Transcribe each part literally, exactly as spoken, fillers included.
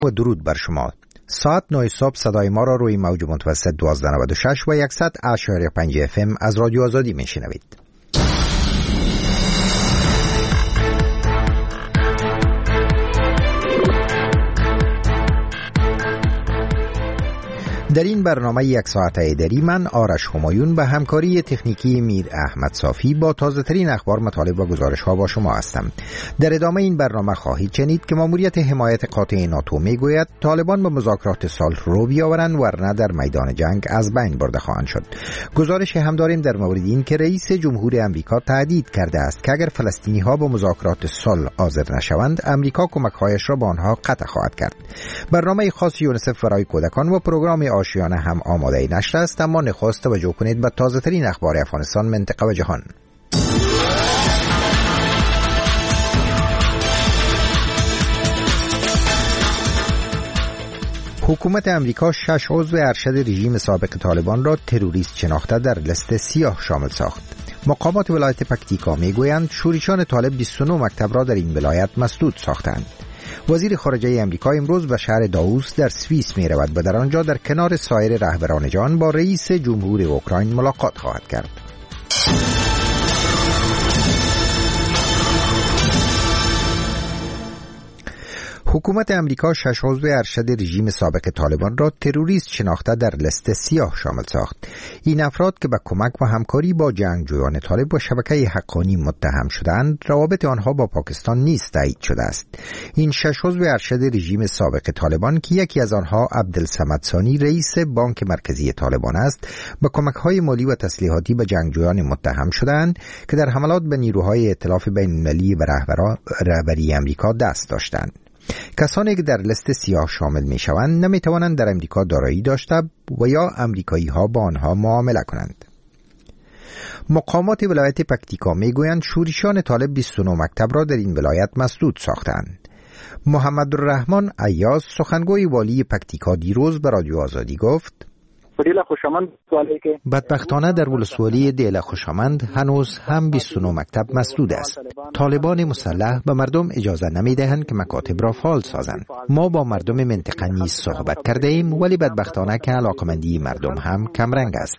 و درود بر شما. ساعت نه صبح صدای ما را روی موج متوسط دوازده نود و شش و صد اشاری پنج اف ام از رادیو آزادی میشنوید. در این برنامه یک ساعته ایدری من آرش همایون به همکاری تکنیکی میر احمد صافی با تازه ترین اخبار، مطالب و گزارش ها با شما هستم. در ادامه این برنامه خواهید شنید که ماموریت حمایت قاطع ناتو میگوید طالبان به مذاکرات صلح رو بیاورند ورنه در میدان جنگ از بین برده خواهند شد. گزارش هم داریم در مورد این که رئیس جمهور امریکا تهدید کرده است که اگر فلسطینی ها به مذاکرات صلح حاضر نشوند امریکا کمک‌هایش را به آنها قطع خواهد کرد. برنامه خاص یونیسف برای کودکان و پروگرام آشیانه هم آماده نشر است، اما نخست توجه کنید به تازه ترین اخبار افغانستان، منطقه و جهان. حکومت امریکا شش عضو ارشد رژیم سابق طالبان را تروریست شناخته در لیست سیاه شامل ساخت. مقامات ولایت پکتیکا میگویند شورشیان طالب بیست و نه مکتب را در این ولایت مسدود ساختند. وزیر خارجه امریکا امروز به شهر داووس در سوئیس می رود و در آنجا در کنار سایر رهبران جهان با رئیس جمهور اوکراین ملاقات خواهد کرد. حکومت امریکا شش عضو ارشد رژیم سابق طالبان را تروریست شناخته در لیست سیاه شامل ساخت. این افراد که به کمک و همکاری با جنگجویان طالب و شبکه حقانی متهم شدند، روابط آنها با پاکستان نیز تایید شده است. این شش عضو ارشد رژیم سابق طالبان که یکی از آنها عبدالصمد ثانی رئیس بانک مرکزی طالبان است، به کمک‌های مالی و تسلیحاتی به جنگجویان متهم شدند که در حملات به نیروهای ائتلاف بین‌المللی و رهبری امریکا دست داشتند. کسانی که در لیست سیاه شامل می شوند نمی توانند در امریکا دارایی داشته و یا امریکایی ها با آنها معامله کنند. مقامات ولایت پکتیکا می گویند شورشیان طالب بیست و نه مکتب را در این ولایت مسدود ساختند. محمد الرحمن ایاز سخنگوی والی پکتیکا دیروز به رادیو آزادی گفت: بدبختانه در ولسوالی دیل خوشامند هنوز هم بیست و نه مکتب مسدود است. طالبان مسلح به مردم اجازه نمی دهند که مکاتب را فعال سازند. ما با مردم منطقه نیز صحبت کرده ایم، ولی بدبختانه که علاقمندی مردم هم کمرنگ است.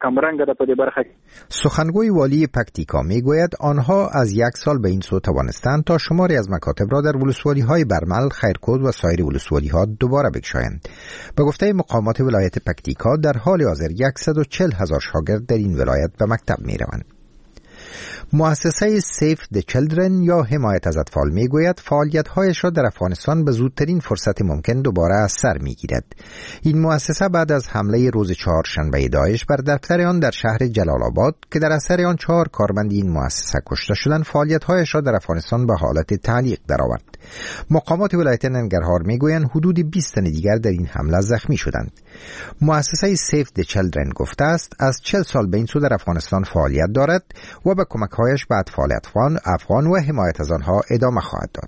سخنگوی والی پکتیکا می گوید آنها از یک سال به این سو توانستند تا شماری از مکاتب را در ولسوالی های برمل، خیرکود و سایر ولسوالی ها دوباره بگشایند. به گفته مقامات ولایت پکتیکا در حال حاضر صد و چهل هزار شاگرد در این ولایت به مکتب می روند. مؤسسه سیف د چیلدرن یا حمایت از اطفال می گوید فعالیت‌هایش را در افغانستان به زودترین فرصت ممکن دوباره از سر می گیرد. این مؤسسه بعد از حمله روز چهارشنبه داعش بر دفتر آن در شهر جلال آباد که در اثر آن چهار کارمند این مؤسسه کشته شدند، فعالیت‌هایش را در افغانستان به حالت تعلیق درآورد. مقامات ولایت ننگرهار می گویند حدود بیست تن دیگر در این حمله زخمی شدند. مؤسسه سیف د چیلدرن گفته است از چهل سال به این سو در افغانستان فعالیت دارد و به کمک‌هایش به اطفال افغان افغان و حمایت از آنها ادامه خواهد داد.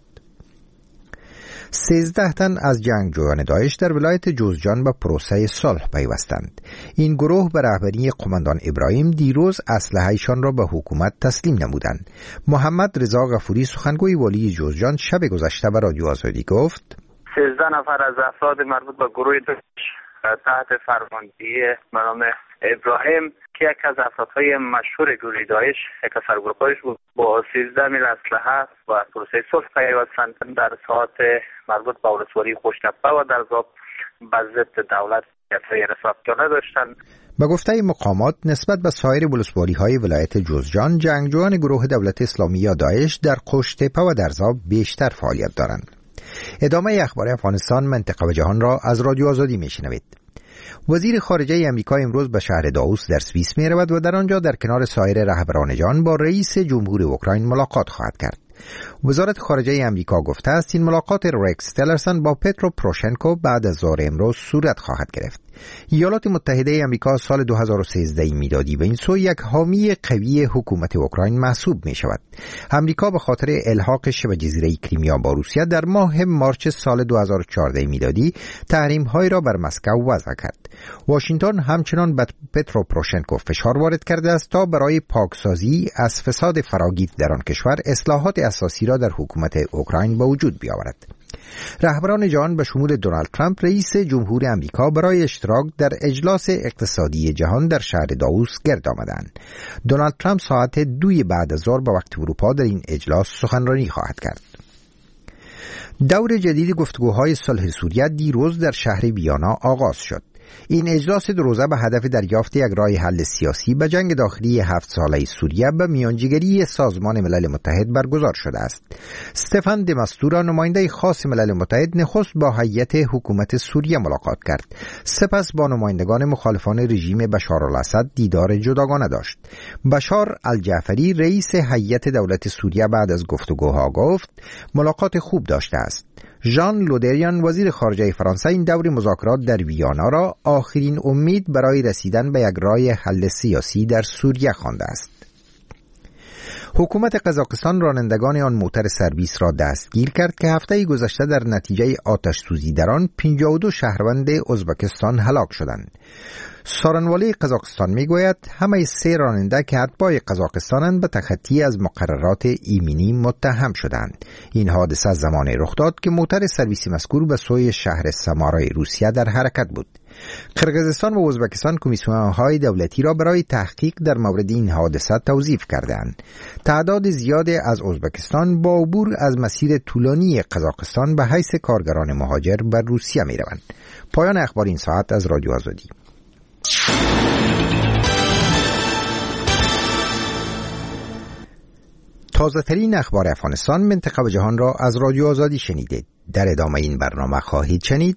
سیزده تن از جنگجویان داعش در ولایت جوزجان به پروسه صلح پیوستند. این گروه به رهبری قماندان ابراهیم دیروز اسلحه‌شان را به حکومت تسلیم نمودند. محمد رضا غفوری سخنگوی والی جوزجان شب گذشته به رادیو آزادی گفت: سیزده نفر از افراد مربوط به گروه داعش تحت فرماندهی نام ابراهیم که یک از افرادهای مشهور گروه داعش، یک از سرگروه‌هایش بود، با سیزده میل اسلحه و پروسه صلح پیوستند در ساعات مربوط به ولسوالی خوشنبه و در ضبط به ضد دولت رسالت‌جانه داشتند. به گفته مقامات نسبت به سایر ولسوالی‌های ولایت جوزجان، جنگجویان گروه دولت اسلامی یا داعش در قشت‌تپه و در ضبط بیشتر فعالیت دارند. ادامه اخبار افغانستان، منطقه و جهان را از رادیو آزادی میشنوید. وزیر خارجه امریکا امروز به شهر داووس در سوئیس می رود و در آنجا در کنار سایر رهبران جهان با رئیس جمهور اوکراین ملاقات خواهد کرد. وزارت خارجه امریکا گفته است این ملاقات رکس تیلرسن با پترو پروشنکو بعد از ظهر امروز صورت خواهد گرفت. ایالات متحده امریکا سال دو هزار و سیزده میلادی به این سو یک حامی قوی حکومت اوکراین محسوب می شود. امریکا به خاطر الحاق شبه جزیره کریمیا با روسیه در ماه مارچ سال دو هزار و چهارده میلادی تحریم‌هایی را بر مسکو وضع کرد. واشنگتن همچنان به پترو پروشنکو فشار وارد کرده است تا برای پاکسازی از فساد فراگیر در آن کشور اصلاحات اساسی را در حکومت اوکراین به وجود بیاورد. رهبران جهان به شمول دونالد ترامپ رئیس جمهور امریکا برای اشتراک در اجلاس اقتصادی جهان در شهر داووس گرد آمدند. دونالد ترامپ ساعت دوی بعد از ظهر به وقت اروپا در این اجلاس سخنرانی خواهد کرد. دور جدید گفتگوهای صلح سوریه دیروز در شهر ویانا آغاز شد. این اجلاس دو روزه به هدف دریافت یک راه حل سیاسی به جنگ داخلی هفت ساله سوریه به میانجیگری سازمان ملل متحد برگزار شده است. استفان د مستورا، نماینده خاص ملل متحد، نخست با هیئت حکومت سوریه ملاقات کرد. سپس با نمایندگان مخالفان رژیم بشار الاسد دیدار جداگانه داشت. بشار الجعفری، رئیس هیئت دولت سوریه، بعد از گفتگوها گفت ملاقات خوب داشته است. ژان لودریان، وزیر خارجه فرانسه، این دور مذاکرات در ویانا را آخرین امید برای رسیدن به یک راه حل سیاسی در سوریه خوانده است. حکومت قزاقستان رانندگان آن موتر سرویس را دستگیر کرد که هفته گذشته در نتیجه آتش سوزی در آن پنجاه و دو شهروند ازبکستان هلاک شدند. سارنوالی قزاقستان میگوید همه سه راننده که اتباع قزاقستانند به تخطی از مقررات ایمنی متهم شدند. این حادثه زمانی رخ داد که موتر سرویسی مذکور به سوی شهر سمارای روسیه در حرکت بود. قرقیزستان و ازبکستان کمیسیون‌های دولتی را برای تحقیق در مورد این حادثه توظیف کردند. تعداد زیادی از ازبکستان با عبور از مسیر طولانی قزاقستان به حیث کارگران مهاجر بر روسیه می‌روند. پایان اخبار این ساعت از رادیو آزادی. تازه ترین اخبار افغانستان، منطقه و جهان را از رادیو آزادی شنیدید. در ادامه این برنامه خواهید شنید: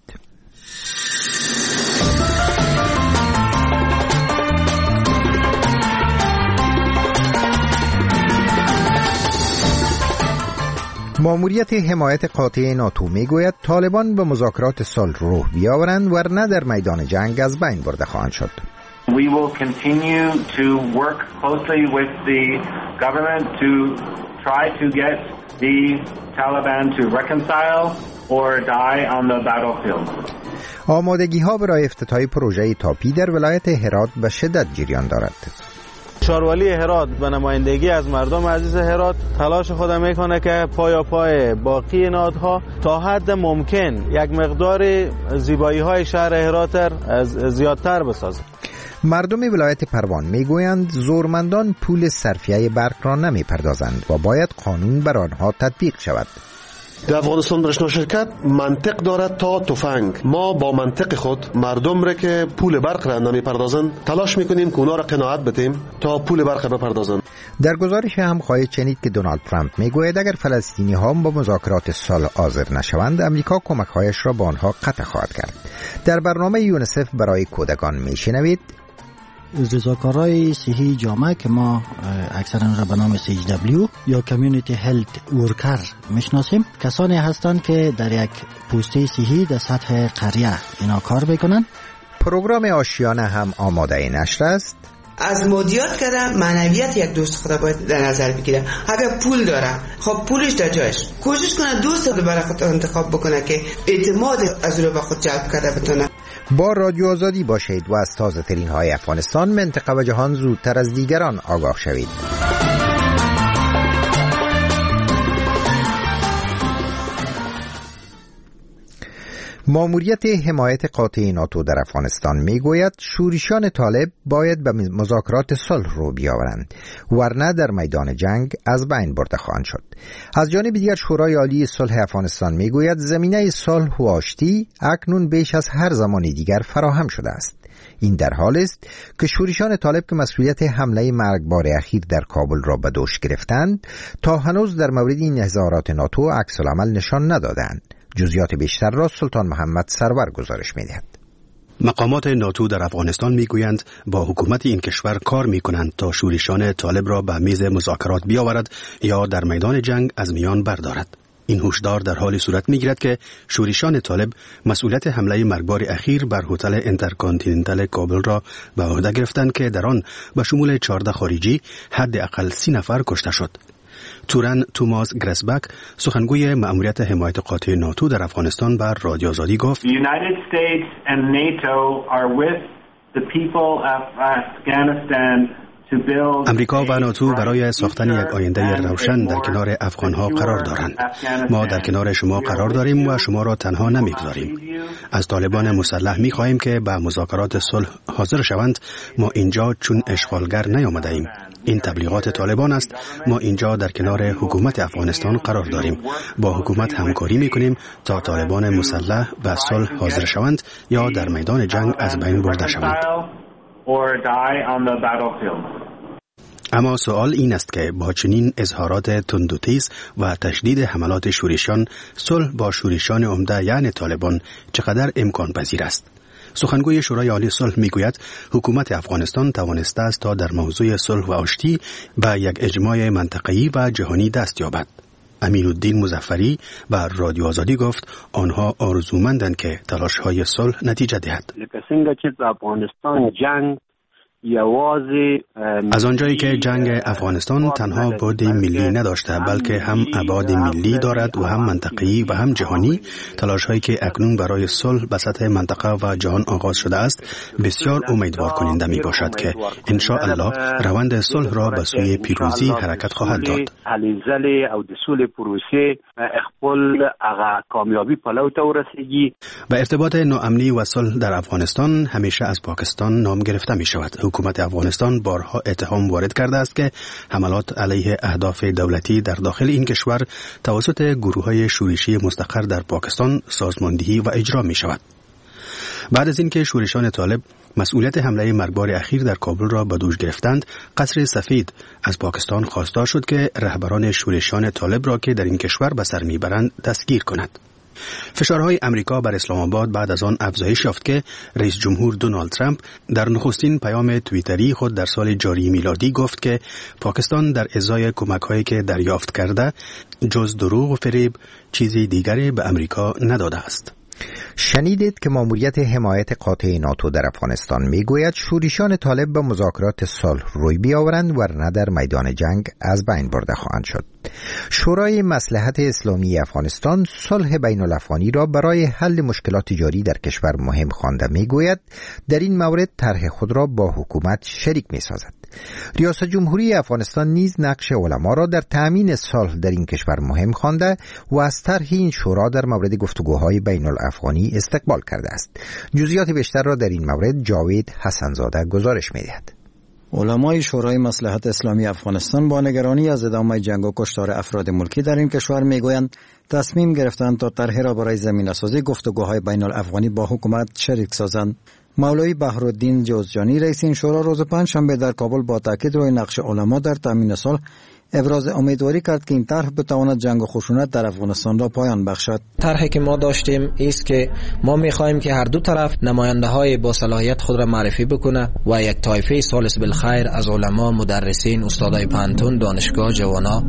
ماموریت حمایت قاطع ناتو میگوید طالبان به مذاکرات صلح روح بیاورند ورنه در میدان جنگ از بین برده خواهند شد. We will continue to work closely with the government to try to get the Taliban to reconcile or die on the battlefield. آمادگی ها برای افتتاح پروژه تاپی در ولایت هرات به شدت جریان دارد. شاروالی هرات به نمایندگی از مردم عزیز هرات تلاش خود میکنه که پایا پای باقی نهادها تا حد ممکن یک مقدار زیبایی های شهر هرات زیادتر بسازه. مردم ولایت پروان میگویند زورمندان پول صرفیه برق را نمیپردازند و باید قانون بر آنها تطبیق شود. در افغانستان برشنا شرکت منطق دارد تا تفنگ. ما با منطق خود مردم را که پول برق را نمیپردازند تلاش میکنیم که اونا را قناعت بدیم تا پول برق بپردازند. در گزارش هم خواهید شنید که دونالد ترامپ میگوید اگر فلسطینی ها با مذاکرات صلح حاضر نشوند امریکا کمک‌هایش را به آنها قطع خواهد کرد. در برنامه یونیسف برای کودکان میشنوید رضاکارای صحی جامعه که ما اکثرا را به نام سی ایچ دبلیو یا کمیونیتی هلت ورکر میشناسیم، کسانی هستند که در یک پوسته صحی در سطح قریه اینا کار بکنن. پروگرام آشیانه هم آماده نشر است. از مدیات کرده معنویت یک دوست خدا باید در نظر بگیره. اگر پول داره خب پولش در جایش، کوشش کنه دوست رو برای خود انتخاب بکنه که اعتماد از رو به خود جلب کرده بتونه. با رادیو آزادی باشید و از تازه ترین های افغانستان، منطقه و جهان زودتر از دیگران آگاه شوید. ماموریت حمایت قاطع ناتو در افغانستان میگوید شورشیان طالب باید به مذاکرات صلح رو بیاورند ورنه در میدان جنگ از بین برده خواهند شد. از جانب دیگر شورای عالی صلح افغانستان میگوید زمینه صلح و آشتی اکنون بیش از هر زمان دیگر فراهم شده است. این در حال است که شورشیان طالب که مسئولیت حمله مرگبار اخیر در کابل را به دوش گرفتند تا هنوز در مورد این اظهارات ناتو عکس العمل نشان ندادند. جزئیات بیشتر را سلطان محمد سرور گزارش می‌دهد. مقامات ناتو در افغانستان میگویند با حکومت این کشور کار میکنند تا شورشیان طالب را به میز مذاکرات بیاورد یا در میدان جنگ از میان بردارد. این هشدار در حال صورت میگیرد که شورشیان طالب مسئولیت حمله مرگبار اخیر بر هتل انترکانتیننتال کابل را به عهده گرفتند که در آن به شمول چهارده خارجی حداقل سی نفر کشته شد. تورن توماس گرسبک، سخنگوی مأموریت حمایت قاطع ناتو در افغانستان، بر رادیو آزادی گفت: The United States and NATO are with the people of Afghanistan امریکا و ناتو برای ساختن یک آینده روشن در کنار افغانها قرار دارند. ما در کنار شما قرار داریم و شما را تنها نمیگذاریم. از طالبان مسلح میخواهیم که به مذاکرات صلح حاضر شوند. ما اینجا چون اشغالگر نیامده ایم. این تبلیغات طالبان است. ما اینجا در کنار حکومت افغانستان قرار داریم. با حکومت همکاری میکنیم تا طالبان مسلح به صلح حاضر شوند یا در میدان جنگ از بین برده شوند. اما سوال این است که با چنین اظهارات تند و تیز و تشدید حملات شورشیان، صلح با شورشیان عمده یعنی طالبان چقدر امکان پذیر است؟ سخنگوی شورای عالی صلح میگوید حکومت افغانستان توانسته است تا در موضوع صلح و آشتی به یک اجماع منطقه‌ای و جهانی دست یابد. امین‌الدین مظفری به رادیو آزادی گفت آنها آرزومندند که تلاش‌های صلح نتیجه دهد. لکه څنګه چې په افغانستان جنگ از آنجایی که جنگ افغانستان تنها بعد ملی نداشته بلکه هم ابعاد ملی دارد و هم منطقه‌ای و هم جهانی، تلاش‌هایی که اکنون برای صلح به سطح منطقه و جهان آغاز شده است بسیار امیدوار کننده می باشد که ان شاء الله روند صلح را به سوی پیروزی حرکت خواهد داد. به ارتباط ناامنی و صلح در افغانستان همیشه از پاکستان نام گرفته می شود. حکومت افغانستان بارها اتهام وارد کرده است که حملات علیه اهداف دولتی در داخل این کشور توسط گروه‌های شورشی مستقر در پاکستان سازماندهی و اجرا می شود. بعد از اینکه شورشیان طالب مسئولیت حمله مرگبار اخیر در کابل را به دوش گرفتند، قصر سفید از پاکستان خواستار شد که رهبران شورشیان طالب را که در این کشور به سر میبرند دستگیر کند. فشارهای امریکا بر اسلام آباد بعد از آن افزایش یافت که رئیس جمهور دونالد ترامپ در نخستین پیام توییتری خود در سال جاری میلادی گفت که پاکستان در ازای کمک‌هایی که دریافت کرده جز دروغ و فریب چیزی دیگری به امریکا نداده است. شنیدید که ماموریت حمایت قاطع ناتو در افغانستان میگوید شورشیان طالب به مذاکرات صلح روی بیاورند ورنه در میدان جنگ از بین برده خواهند شد. شورای مصلحت اسلامی افغانستان صلح بین الافغانی را برای حل مشکلات جاری در کشور مهم خوانده میگوید در این مورد طرح خود را با حکومت شریک میسازد. ریاست جمهوری افغانستان نیز نقش علما را در تأمین صلح در این کشور مهم خوانده و از طرح این شورا در مورد گفتگوهای بین الافغانی استقبال کرده است. جزئیات بیشتر را در این مورد جاوید حسنزاده گزارش می‌دهد. علمای شورای مصلحت اسلامی افغانستان با نگرانی از ادامه جنگ و کشتار افراد ملکی در این کشور میگویند تصمیم گرفتند تا طرحی را برای زمینه‌سازی گفتگوهای بین الافغانی با حکومت شریک سازند. مولوی بهرالدین جوزجانی رئیس این شورا روز پنجشنبه در کابل با تاکید روی نقش علما در تامین صلح ابراز امیدواری کرد که این طرح بتواند جنگ و خشونت در افغانستان را پایان بخشد. طرحی که ما داشتیم است که ما می‌خواهیم که هر دو طرف نماینده‌های با صلاحیت خود را معرفی بکنه و یک طایفه سالس بالخیر از علما، مدرسین، استادای پانتون، دانشگاه، جوانا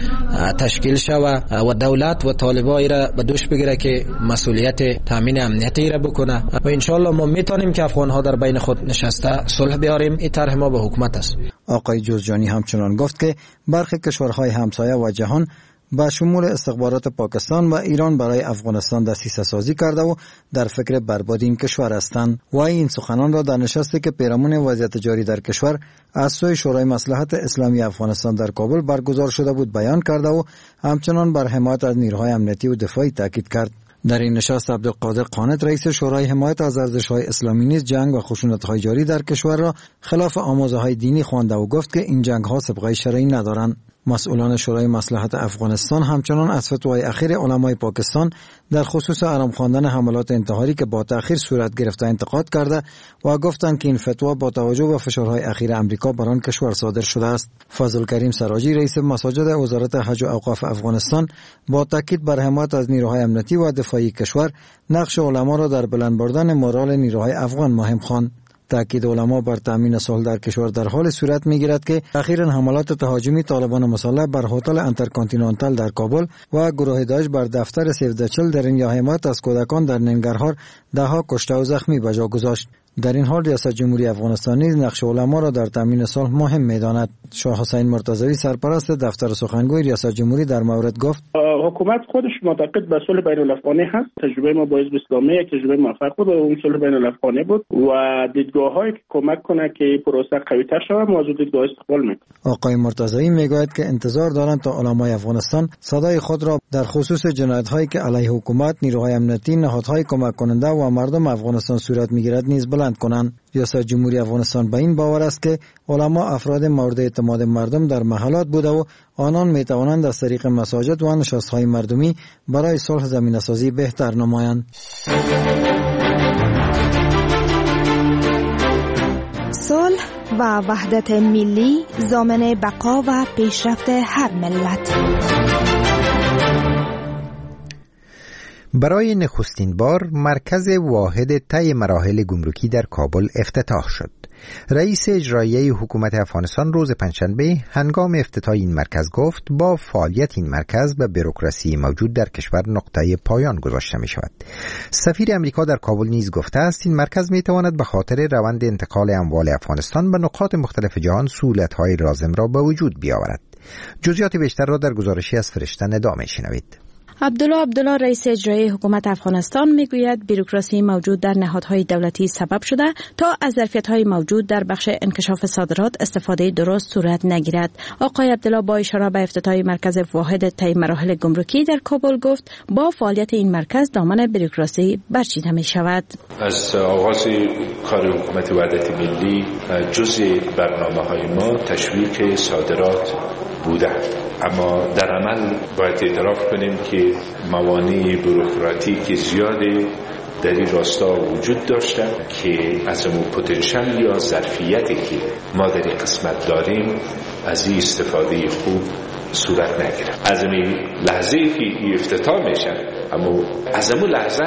تشکیل شود و دولت و طالبای را به دوش بگیره که مسئولیت تامین امنیتی را بکنه و ان شاء الله ما میتونیم که افغان‌ها در بین خود نشسته صلح بیاریم. این طرح ما به حکومت است. آقای جوزجانی همچنان گفت که برخی کشورهای همسایه و جهان با شمول استخبارات پاکستان و ایران برای افغانستان دسیسه سازی کرده و در فکر بربادی این کشور هستند و این سخنان را در نشستی که پیرامون وضعیت جاری در کشور از سوی شورای مصلحت اسلامی افغانستان در کابل برگزار شده بود بیان کرده و همچنان بر حمایت از نیروهای امنیتی و دفاعی تاکید کرد. در این نشست عبدالقادر قانت رئیس شورای حمایت از ارزش‌های اسلامی نیز جنگ و خشونت‌های جاری در کشور را خلاف آموزه‌های دینی خوانده و گفت که این جنگ‌ها سابقه شرعی ندارند. مسئولان شورای مصلحت افغانستان همچنان از فتوای اخیر علمای پاکستان در خصوص آرام خواندن حملات انتحاری که با تأخیر صورت گرفته انتقاد کرده و گفتند که این فتوا با توجه به فشارهای اخیر امریکا بر آن کشور صادر شده است. فضل کریم سراجی رئیس مساجد وزارت حج و اوقاف افغانستان با تاکید بر حمایت از نیروهای امنیتی و دفاعی کشور نقش علما را در بلند بردن مورال نیروهای افغان مهم خواند. تاکید علما بر تامین صلح در کشور در حال صورت میگیرد که اخیراً حملات تهاجمی طالبان مسلح بر هتل انترکانتیننتال در کابل و گروه داعش بر دفتر سیو د چل در این حمایت از کودکان در ننگرهار دهها کشته و زخمی به جا گذاشت. در این حال ریاست جمهوری افغانستان نیز نقش علما را در تامین صلح مهم می‌داند. شاه حسین مرتضوی سرپرست دفتر سخنگوی ریاست جمهوری در مورد گفت حکومت خودش معتقد به صلح بین الافغانی هست. تجربه ما با حزب اسلامی یک تجربه موفق بود و اون صلح بین الافغانی بود و دیدگاه‌هایی که کمک کنه که پروسه قوی‌تر شود ما از دیدگاه استقبال می‌کنیم. آقای مرتضوی میگوید که انتظار دارند تا علمای افغانستان صدای خود را در خصوص جنایت‌هایی که علیه حکومت، نیروهای امنیتی، نهادهای کمک کننده و مردم افغانستان صورت می‌گیرد نیز بلند کنند. ریاست جمهوری افغانستان به این باور است که علما افراد مورد اعتماد مردم در محلات بوده و آنان می توانند از طریق مساجد و نشست‌های مردمی برای صلح زمینه‌سازی بهتر نمایند. صلح و وحدت ملی ضامن بقا و پیشرفت هر ملت. برای نخستین بار مرکز واحد طی مراحل گمرکی در کابل افتتاح شد. رئیس اجرایی حکومت افغانستان روز پنجشنبه هنگام افتتاح این مرکز گفت با فعالیت این مرکز و بوروکراسی موجود در کشور نقطه پایان گذاشته می شود. سفیر امریکا در کابل نیز گفته است این مرکز می تواند به خاطر روند انتقال اموال افغانستان به نقاط مختلف جهان سهولت‌های لازم را به وجود بیاورد. جزئیات بیشتر را در گزارشی از فرشته ندا می‌شنوید. عبدالله عبدالله رئیس اجرایی حکومت افغانستان میگوید بوروکراسی موجود در نهادهای دولتی سبب شده تا از ظرفیت‌های موجود در بخش انکشاف صادرات استفاده درست صورت نگیرد. آقای عبدالله با اشاره به افتتاح مرکز واحد طی مراحل گمرکی در کابل گفت با فعالیت این مرکز دامن بوروکراسی برچیده می شود. از آغاز کار حکومت وحدت ملی جزء برنامه‌های ما تشویق صادرات بوده، اما در عمل باید اعتراف کنیم که موانع بوروکراتیک زیاده در این راستا وجود داشته که از اون پتانسیل یا ظرفیتی که ما در این قسمت داریم از این استفاده خوب صورت نگیره. از این لحظه که افتتاح میشه اما از اون لحظه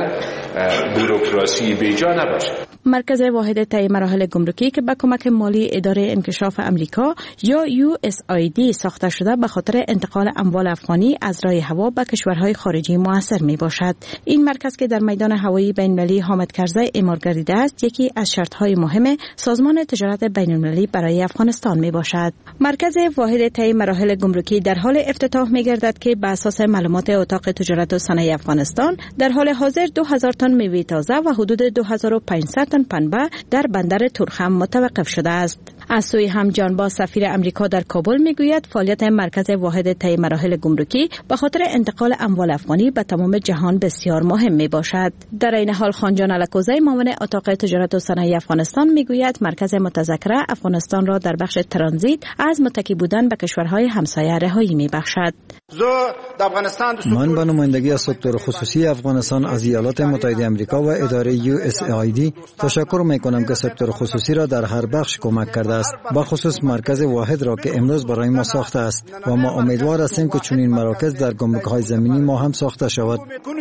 بوروکراسی بیجا نباشه. مرکز واحد طی مراحل گمرکی که با کمک مالی اداره انکشاف امریکا یا یو اس آی دی ساخته شده به خاطر انتقال اموال افغانی از راه هوا به کشورهای خارجی موثر می باشد. این مرکز که در میدان هوایی بین‌المللی حامد کرزی اعمار گردیده است یکی از شرط‌های مهم سازمان تجارت بین‌المللی برای افغانستان می باشد. مرکز واحد طی مراحل گمرکی در حال افتتاح می گردد که بر اساس معلومات اتاق تجارت و صنایع افغانستان در حال حاضر دو هزار تن میوه تازه و حدود دو هزار و پانصد تن پنبه در بندر تورخم متوقف شده است. از سوی همجانباز سفیر امریکا در کابل میگوید فعالیت مرکز واحد طی مراحل گمرکی به خاطر انتقال اموال افغانی به تمام جهان بسیار مهم می باشد. در این حال خانجان الکوزی معاون اتاق تجارت و صنایع افغانستان میگوید مرکز متذکره افغانستان را در بخش ترانزیت از متکی بودن به کشورهای همسایه رهایی میبخشد. من به نمایندگی از سکتور خصوصی افغانستان از ایالات متحده آمریکا و اداره یو اس آی دی تشکر میکنم که سکتور خصوصی را در هر بخش کمک کرده است، با خصوص مرکز واحد را که امروز برای ما ساخته است و ما امیدوار هستیم که چنین مراکز در گمرک‌های زمینی ما هم ساخته شود.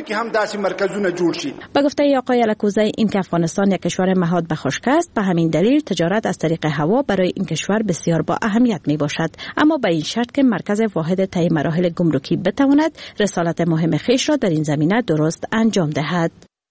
با گفته آقای الکوزی این که افغانستان یک کشور مهاد به خشک است، به همین دلیل تجارت از طریق هوا برای این کشور بسیار با اهمیت می باشد، اما به این شرط که مرکز واحد طی مراحل گمرکی بتواند رسالت مهم خویش را در این زمینه درست انجام دهد.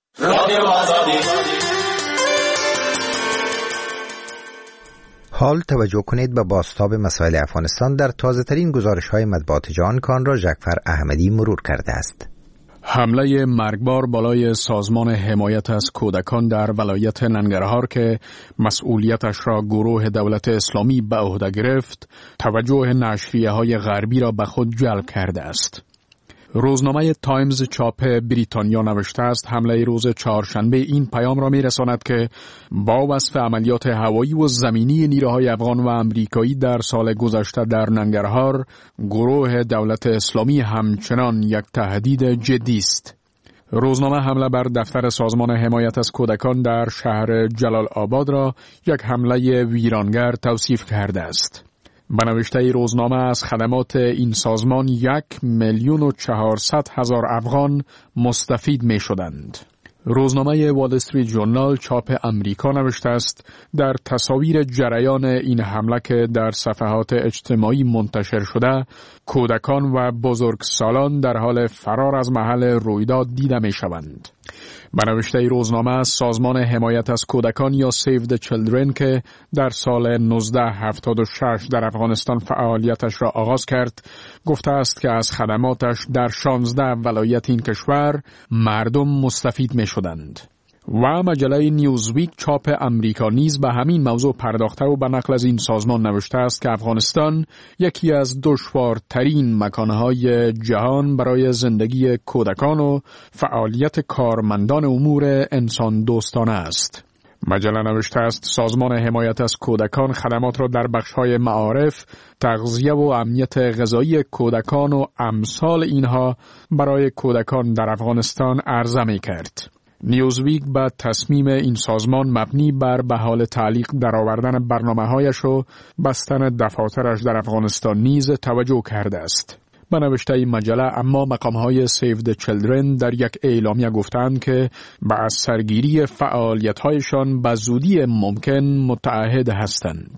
حال توجه کنید به بازتاب مسائل افغانستان در تازه ترین گزارش های مطبوعات جهان که آن را ژکفر احمدی مرور کرده است. حمله مرگبار بالای سازمان حمایت از کودکان در ولایت ننگرهار که مسئولیتش را گروه دولت اسلامی به عهده گرفت، توجه نشریه‌های غربی را به خود جلب کرده است. روزنامه تایمز چاپ بریتانیا نوشته است حمله روز چهارشنبه این پیام را می‌رساند که با وصف عملیات هوایی و زمینی نیروهای افغان و امریکایی در سال گذشته در ننگرهار، گروه دولت اسلامی همچنان یک تهدید جدی است. روزنامه حمله بر دفتر سازمان حمایت از کودکان در شهر جلال آباد را یک حمله ویرانگر توصیف کرده است. به نوشته روزنامه از خدمات این سازمان یک میلیون و چهارصد هزار افغان مستفید می شدند. روزنامه وال استریت ژورنال چاپ امریکا نوشته است در تصاویر جریان این حمله که در صفحات اجتماعی منتشر شده، کودکان و بزرگسالان در حال فرار از محل رویداد دیده می شوند. به نوشته روزنامه سازمان حمایت از کودکان یا سیو د چیلدرن که در سال نوزده هفتاد و شش در افغانستان فعالیتش را آغاز کرد گفته است که از خدماتش در شانزده ولایت این کشور مردم مستفید می شدند. و مجله نیوزویک چاپ امریکا نیز به همین موضوع پرداخته و به نقل از این سازمان نوشته است که افغانستان یکی از دشوارترین مکانهای جهان برای زندگی کودکان و فعالیت کارمندان امور انسان دوستانه است. مجله نوشته است سازمان حمایت از کودکان خدمات را در بخش‌های معارف، تغذیه و امنیت غذایی کودکان و امثال اینها برای کودکان در افغانستان عرضه می کرد. نیوزویک به تصمیم این سازمان مبنی بر به حال تعلیق درآوردن برنامه‌هایش و بستن دفاترش در افغانستان نیز توجه کرده است. به نوشته این مجله اما مقام‌های سیو د چیلدرن در یک اعلامیه گفتند که به از سرگیری فعالیت‌هایشان به زودی ممکن متعهد هستند.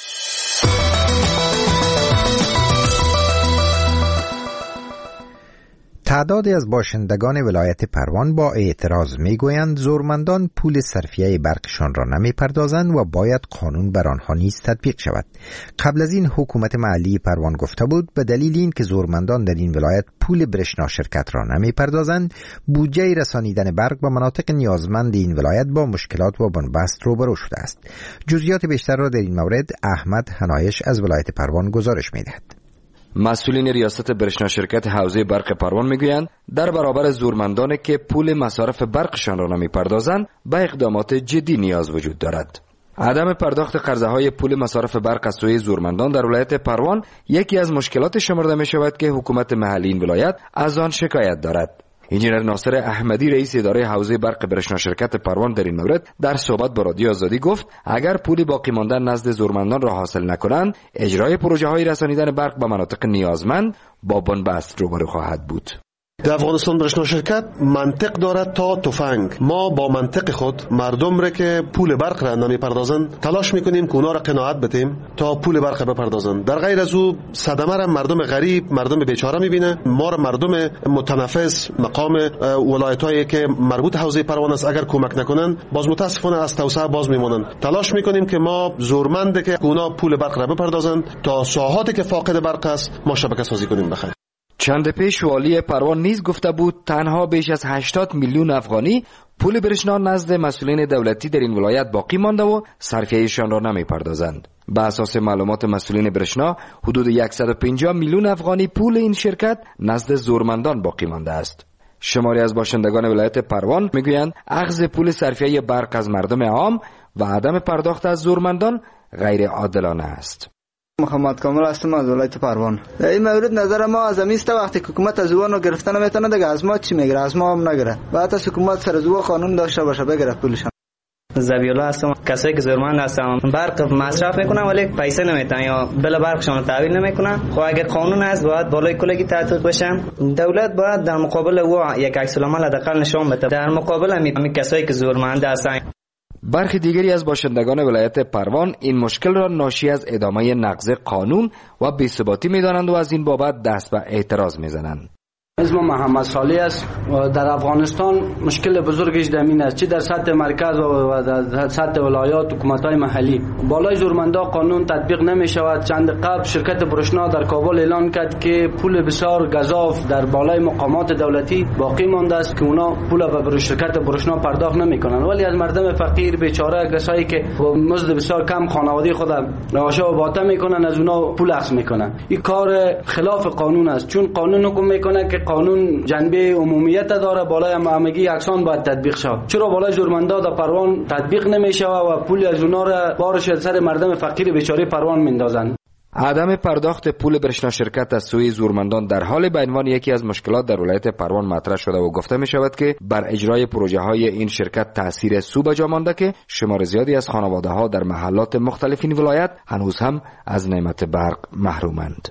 تعدادی از باشندگان ولایت پروان با اعتراض میگویند زورمندان پول صرفیه برقشان را نمیپردازند و باید قانون بر آنها نیز تطبیق شود. قبل از این حکومت محلی پروان گفته بود به دلیل این که زورمندان در این ولایت پول برشنا شرکت را نمیپردازند، بودجه رسانیدن برق به مناطق نیازمند این ولایت با مشکلات و بنبست روبرو شده است. جزئیات بیشتر را در این مورد احمد حنایش از ولایت پروان گزارش میدهد. مسئولین ریاست برشنا شرکت حوزه برق پروان میگویند در برابر زورمندانی که پول مصارف برقشان را نمیپردازند به اقدامات جدی نیاز وجود دارد. عدم پرداخت قرضه های پول مصارف برق از سوی زورمندان در ولایت پروان یکی از مشکلات شمرده می شود که حکومت محلی این ولایت از آن شکایت دارد. انجینر ناصر احمدی رئیس اداره حوزه برق برشنا شرکت پروان در این مورد در صحبت با رادیو آزادی گفت اگر پول باقی مانده نزد زورمندان را حاصل نکنند اجرای پروژه های رسانیدن برق به مناطق نیازمند با بنبست روبرو خواهد بود. در افغانستان برشنا شرکت منطق دارد تا تفنگ. ما با منطق خود مردم را که پول برق را نمیپردازند تلاش میکنیم که اونا را قناعت بدیم تا پول برق بپردازند. در غیر از او صدمه را مردم غریب، مردم بیچاره میبینه. ما را مردم متنفس مقام ولایتایی که مربوط حوزه پروان است اگر کمک نکنند باز متاسفانه از توسعه باز میمونند. تلاش میکنیم که ما زورمند که اونا پول برق را بپردازند تا ساحاتی که فاقد برق است ما شبکه سازی کنیم. بخیر. چند پیش والی پروان نیز گفته بود تنها بیش از هشتاد میلیون افغانی پول برشنا نزد مسئولین دولتی در این ولایت باقی مانده و صرفیه‌شان را نمی‌پردازند. به اساس معلومات مسئولین برشنا حدود صد و پنجاه میلیون افغانی پول این شرکت نزد زورمندان باقی مانده است. شماری از باشندگان ولایت پروان میگویند اخذ پول صرفیه برق از مردم عام و عدم پرداخت از زورمندان غیر عادلانه است. محمد کامل هستم از ولایت پروان. در این مورد نظر ما از امیسته وقتی حکومت از اوانو گرفتن نمیتونه دیگه از ما چی میگیره؟ از ما هم نگیره. بعد از حکومت سر از او قانون داشته باشه بگیره پولشان. زبیولا هستم. کسایی که زورمند هستن برق مصرف میکنن ولی پیسه نمیتن یا بل برقشون تحویل نمیکنن. خب اگر قانون است باید بالای کلگی تحقیق بشه. دولت باید در مقابل او یک عکس العمل حداقل نشون بده. در مقابل همین کسایی که زورمند هستن. برخی دیگری از باشندگان ولایت پروان این مشکل را ناشی از ادامه نقض قانون و بی‌ثباتی می‌دانند و از این بابت دست به اعتراض می‌زنند. اسم محمد صالح است. در افغانستان مشکل بزرگش دمین است، چه در سطح مرکز و در سطح ولایات حکومت‌های محلی. بالای زورمندا قانون تطبیق نمی‌شود. چند قبل شرکت برشنا در کابل اعلان کرد که پول بسیار گزاف در بالای مقامات دولتی باقی مانده است که اونا پول به شرکت برشنا پرداخت نمی‌کنند، ولی از مردم فقیر بیچاره کسایی که با مزد بسیار کم خانواده خود راشا و باطه می‌کنند از اونا پول اخذ می‌کنند. این کار خلاف قانون است، چون قانون حکم می‌کنه که قانون جنبه عمومیت داره، بالای همگی یکسان باید تطبیق شود. چرا بالای زورمندا در پروان تطبیق نمیشه و پول از اونا را بارش سر مردم فقیر بیچاره پروان میندازند؟ عدم پرداخت پول برشنا شرکت از سوی زورمندان در حال به عنوان یکی از مشکلات در ولایت پروان مطرح شده و گفته می شود که بر اجرای پروژه های این شرکت تاثیر سو به جا مانده که شمار زیادی از خانواده ها در محلات مختلف این ولایت هنوز هم از نعمت برق محرومند.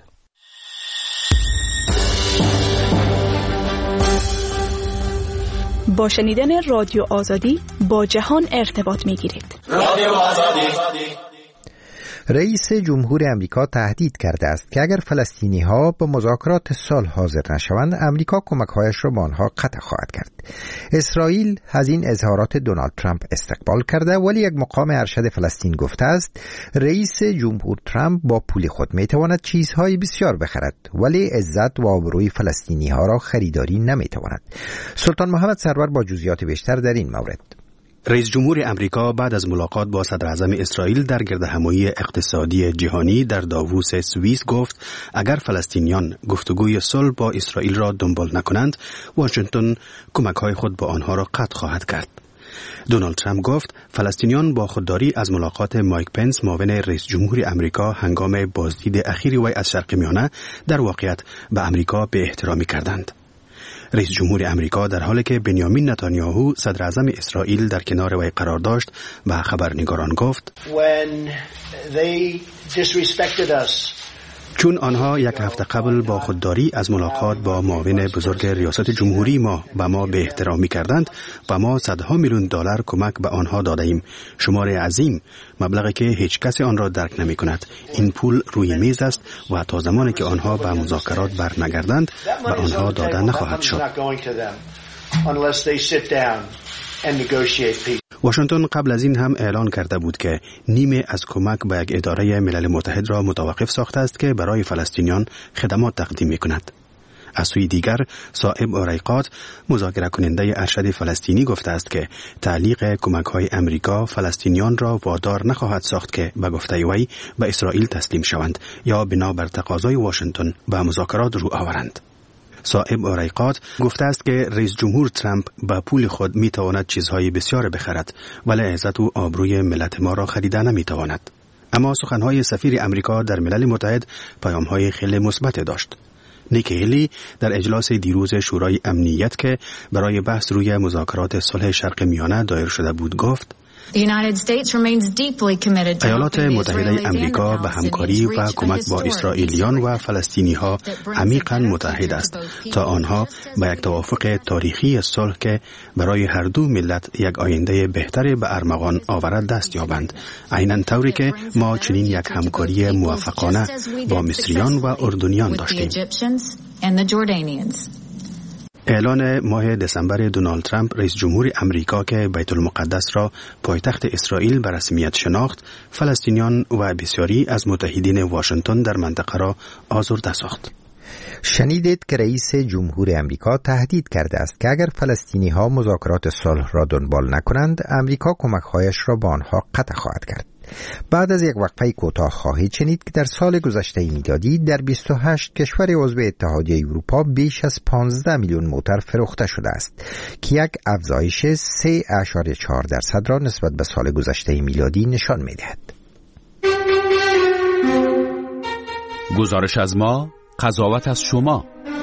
با شنیدن رادیو آزادی با جهان ارتباط می گیرید. رادیو آزادی. رئیس جمهور امریکا تهدید کرده است که اگر فلسطینی ها به مذاکرات صلح حاضر نشوند، امریکا کمک‌هایش را به آنها قطع خواهد کرد. اسرائیل از این اظهارات دونالد ترامپ استقبال کرده، ولی یک مقام ارشد فلسطین گفته است رئیس جمهور ترامپ با پول خود میتواند چیزهای بسیار بخرد، ولی عزت و آبروی فلسطینی ها را خریداری نمیتواند. سلطان محمد سرور با جزئیات بیشتر در این مورد. رئیس جمهور امریکا بعد از ملاقات با صدر اعظم اسرائیل در گردهمایی اقتصادی جهانی در داووس سوئیس گفت اگر فلسطینیان گفتگوی صلح با اسرائیل را دنبال نکنند، واشنگتن کمک‌های خود با آنها را قطع خواهد کرد. دونالد ترامپ گفت فلسطینیان با خودداری از ملاقات مایک پنس معاون رئیس جمهور امریکا هنگام بازدید اخیر وی از شرق میانه در واقعیت به امریکا به احترامی کردند. رئیس جمهور امریکا در حالی که بنیامین نتانیاهو صدر اعظم اسرائیل در کنار وی قرار داشت به خبرنگاران گفت When they disrespected us, چون آنها یک هفته قبل با خودداری از ملاقات با معاون بزرگ ریاست جمهوری ما به ما به احترامی کردند و ما صدها میلیون دلار کمک به آنها داده ایم. شمار عظیم، مبلغی که هیچ کسی آن را درک نمی کند. این پول روی میز است و تا زمانی که آنها به مذاکرات برنگردند به آنها داده نخواهد شد. واشنگتن قبل از این هم اعلان کرده بود که نیمه از کمک به یک اداره ملل متحد را متوقف ساخته است که برای فلسطینیان خدمات تقدیم می کند. از سوی دیگر صاحب اوریقات مذاکره کننده ارشد فلسطینی گفته است که تعلیق کمک‌های امریکا فلسطینیان را وادار نخواهد ساخت که به گفته وی به اسرائیل تسلیم شوند یا بنابر تقاضای واشنگتن به مذاکرات رو آورند. صاحب اوریقات گفته است که رئیس جمهور ترامپ با پول خود می تواند چیزهای بسیار بخرد، ولی عزت و آبروی ملت ما را خریده نمی تواند. اما سخنهای سفیر امریکا در ملل متحد پیامهای خیلی مثبت داشت. نیکی هیلی در اجلاس دیروز شورای امنیت که برای بحث روی مذاکرات صلح شرق میانه دایر شده بود گفت ایالات متحده امریکا به همکاری و کمک با اسرائیلیان و فلسطینی ها عمیقاً متحد است تا آنها به یک توافق تاریخی صلح که برای هر دو ملت یک آینده بهتر به ارمغان آورد دست یابند، عیناً طوری که ما چنین یک همکاری موفقانه با مصریان و اردنیان داشتیم. اعلان ماه دسامبر دونالد ترامپ رئیس جمهور امریکا که بیت المقدس را پایتخت اسرائیل به رسمیت شناخت، فلسطینیان و بسیاری از متحدین واشنگتن در منطقه را آزرده ساخت. شنیدید که رئیس جمهور امریکا تهدید کرده است که اگر فلسطینی ها مذاکرات صلح را دنبال نکنند، امریکا کمک‌هایش را به آنها قطع خواهد کرد. بعد از یک وقفه کوتاه خواهید شنید که در سال گذشته میلادی در بیست و هشت کشور عضو اتحادیه اروپا بیش از پانزده میلیون موتر فروخته شده است که یک افزایش سه اشاره چهار درصد را نسبت به سال گذشته میلادی نشان می‌دهد. گزارش از ما، قضاوت از شما.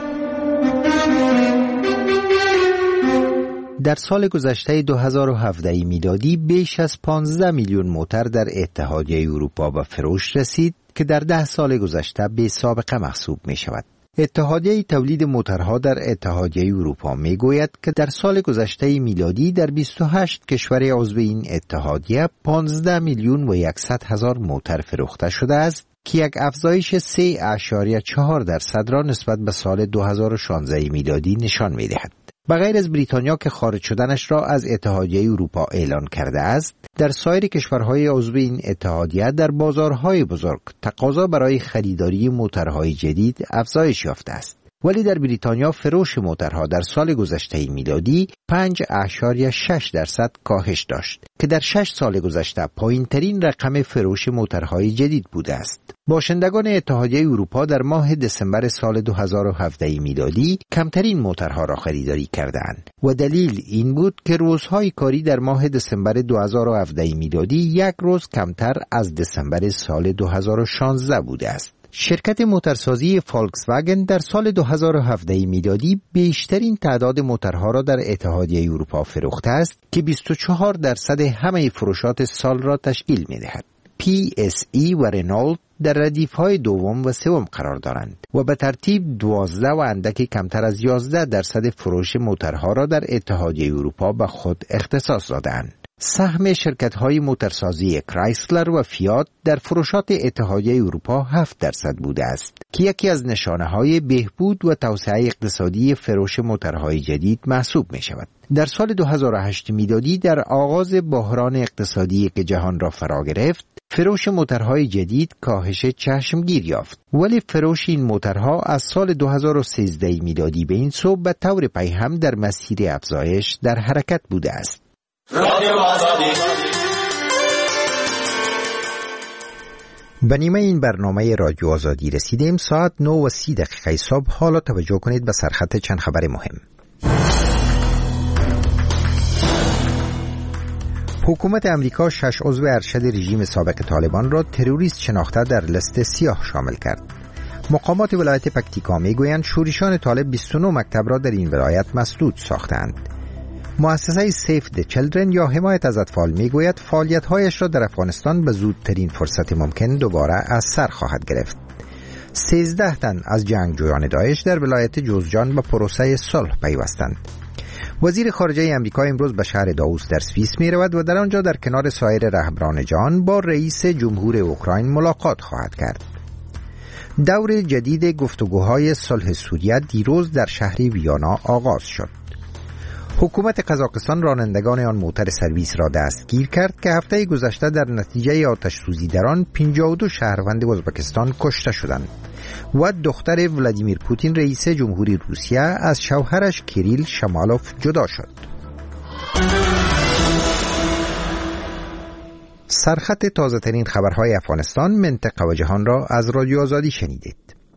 در سال گذشته دو هزار و هفده میلادی بیش از پانزده میلیون موتر در اتحادیه اروپا به فروش رسید که در ده سال گذشته بی سابقه محسوب می شود. اتحادیه تولید موترها در اتحادیه اروپا می گوید که در سال گذشته میلادی در بیست و هشت کشور عضو این اتحادیه پانزده میلیون و صد هزار موتر فروخته شده است که یک افزایش سه اشاره چهار درصد را نسبت به سال دو هزار و شانزده میلادی نشان می دهد. بغیر از بریتانیا که خارج شدنش را از اتحادیه اروپا اعلان کرده است، در سایر کشورهای عضو این اتحادیه در بازارهای بزرگ تقاضا برای خریداری موترهای جدید افزایش یافته است. ولی در بریتانیا فروش موترها در سال گذشته میلادی پنج اشاره شش درصد کاهش داشت که در شش سال گذشته پایین‌ترین رقم فروش موترهای جدید بوده است. باشندگان اتحادیه اروپا در ماه دسامبر سال دو هزار و هفده میلادی کمترین موترها را خریداری کردند و دلیل این بود که روزهای کاری در ماه دسامبر دو هزار و هفده میلادی یک روز کمتر از دسامبر سال دو هزار و شانزده بوده است. شرکت موترسازی فولکس واگن در سال دو هزار و هفده میلادی بیشترین تعداد موترها را در اتحادیه اروپا فروخته است که بیست و چهار درصد همه فروشات سال را تشکیل می‌دهد. پی اس ای و رنولد در ردیف‌های دوم و سوم قرار دارند و به ترتیب دوازده و اندکی کمتر از یازده درصد فروش موترها را در اتحادیه اروپا به خود اختصاص دادند. سهم شرکت‌های موتورسازی کرایسلر و فیات در فروشات اتحادیه اروپا هفت درصد بوده است که یکی از نشانه‌های بهبود و توسعه اقتصادی فروش موتورهای جدید محسوب می‌شود. در سال دو هزار و هشت میلادی در آغاز بحران اقتصادی که جهان را فرا گرفت، فروش موتورهای جدید کاهش چشمگیر یافت، ولی فروش این موتورها از سال دو هزار و سیزده میلادی به این سو به طور پیهم در مسیر افزایش در حرکت بوده است. به نیمه این برنامه رادیو آزادی رسیدیم. ساعت نه و سی دقیقه صبح. حالا توجه کنید به سرخط چند خبر مهم. حکومت امریکا شش عضو ارشد رژیم سابق طالبان را تروریست شناخته در لیست سیاه شامل کرد. مقامات ولایت پکتیکا میگویند شورشان طالب بیست و نه مکتب را در این ولایت مسدود ساختند. مؤسسه سیف د چیلدرن یا حمایت از اطفال میگوید فعالیت‌هایش را در افغانستان به زودترین فرصت ممکن دوباره از سر خواهد گرفت. سیزده تن از جنگجویان داعش در ولایت جوزجان به پروسه صلح پیوستند. وزیر خارجه امریکا امروز به شهر داووس در سوئیس می رود و در آنجا در کنار سایر رهبران جهان با رئیس جمهور اوکراین ملاقات خواهد کرد. دور جدید گفتگوهای صلح سوریه دیروز در شهر ویانا آغاز شد. حکومت قزاقستان رانندگان آن موتر سرویس را دستگیر کرد که هفته گذشته در نتیجه آتش سوزی در آن پنجاه و دو شهروند ازبکستان کشته شدند و دختر ولادیمیر پوتین رئیس جمهوری روسیه از شوهرش کیریل شمالوف جدا شد. سرخط تازه ترین خبرهای افغانستان، منطقه و جهان را از رادیو آزادی شنیدید.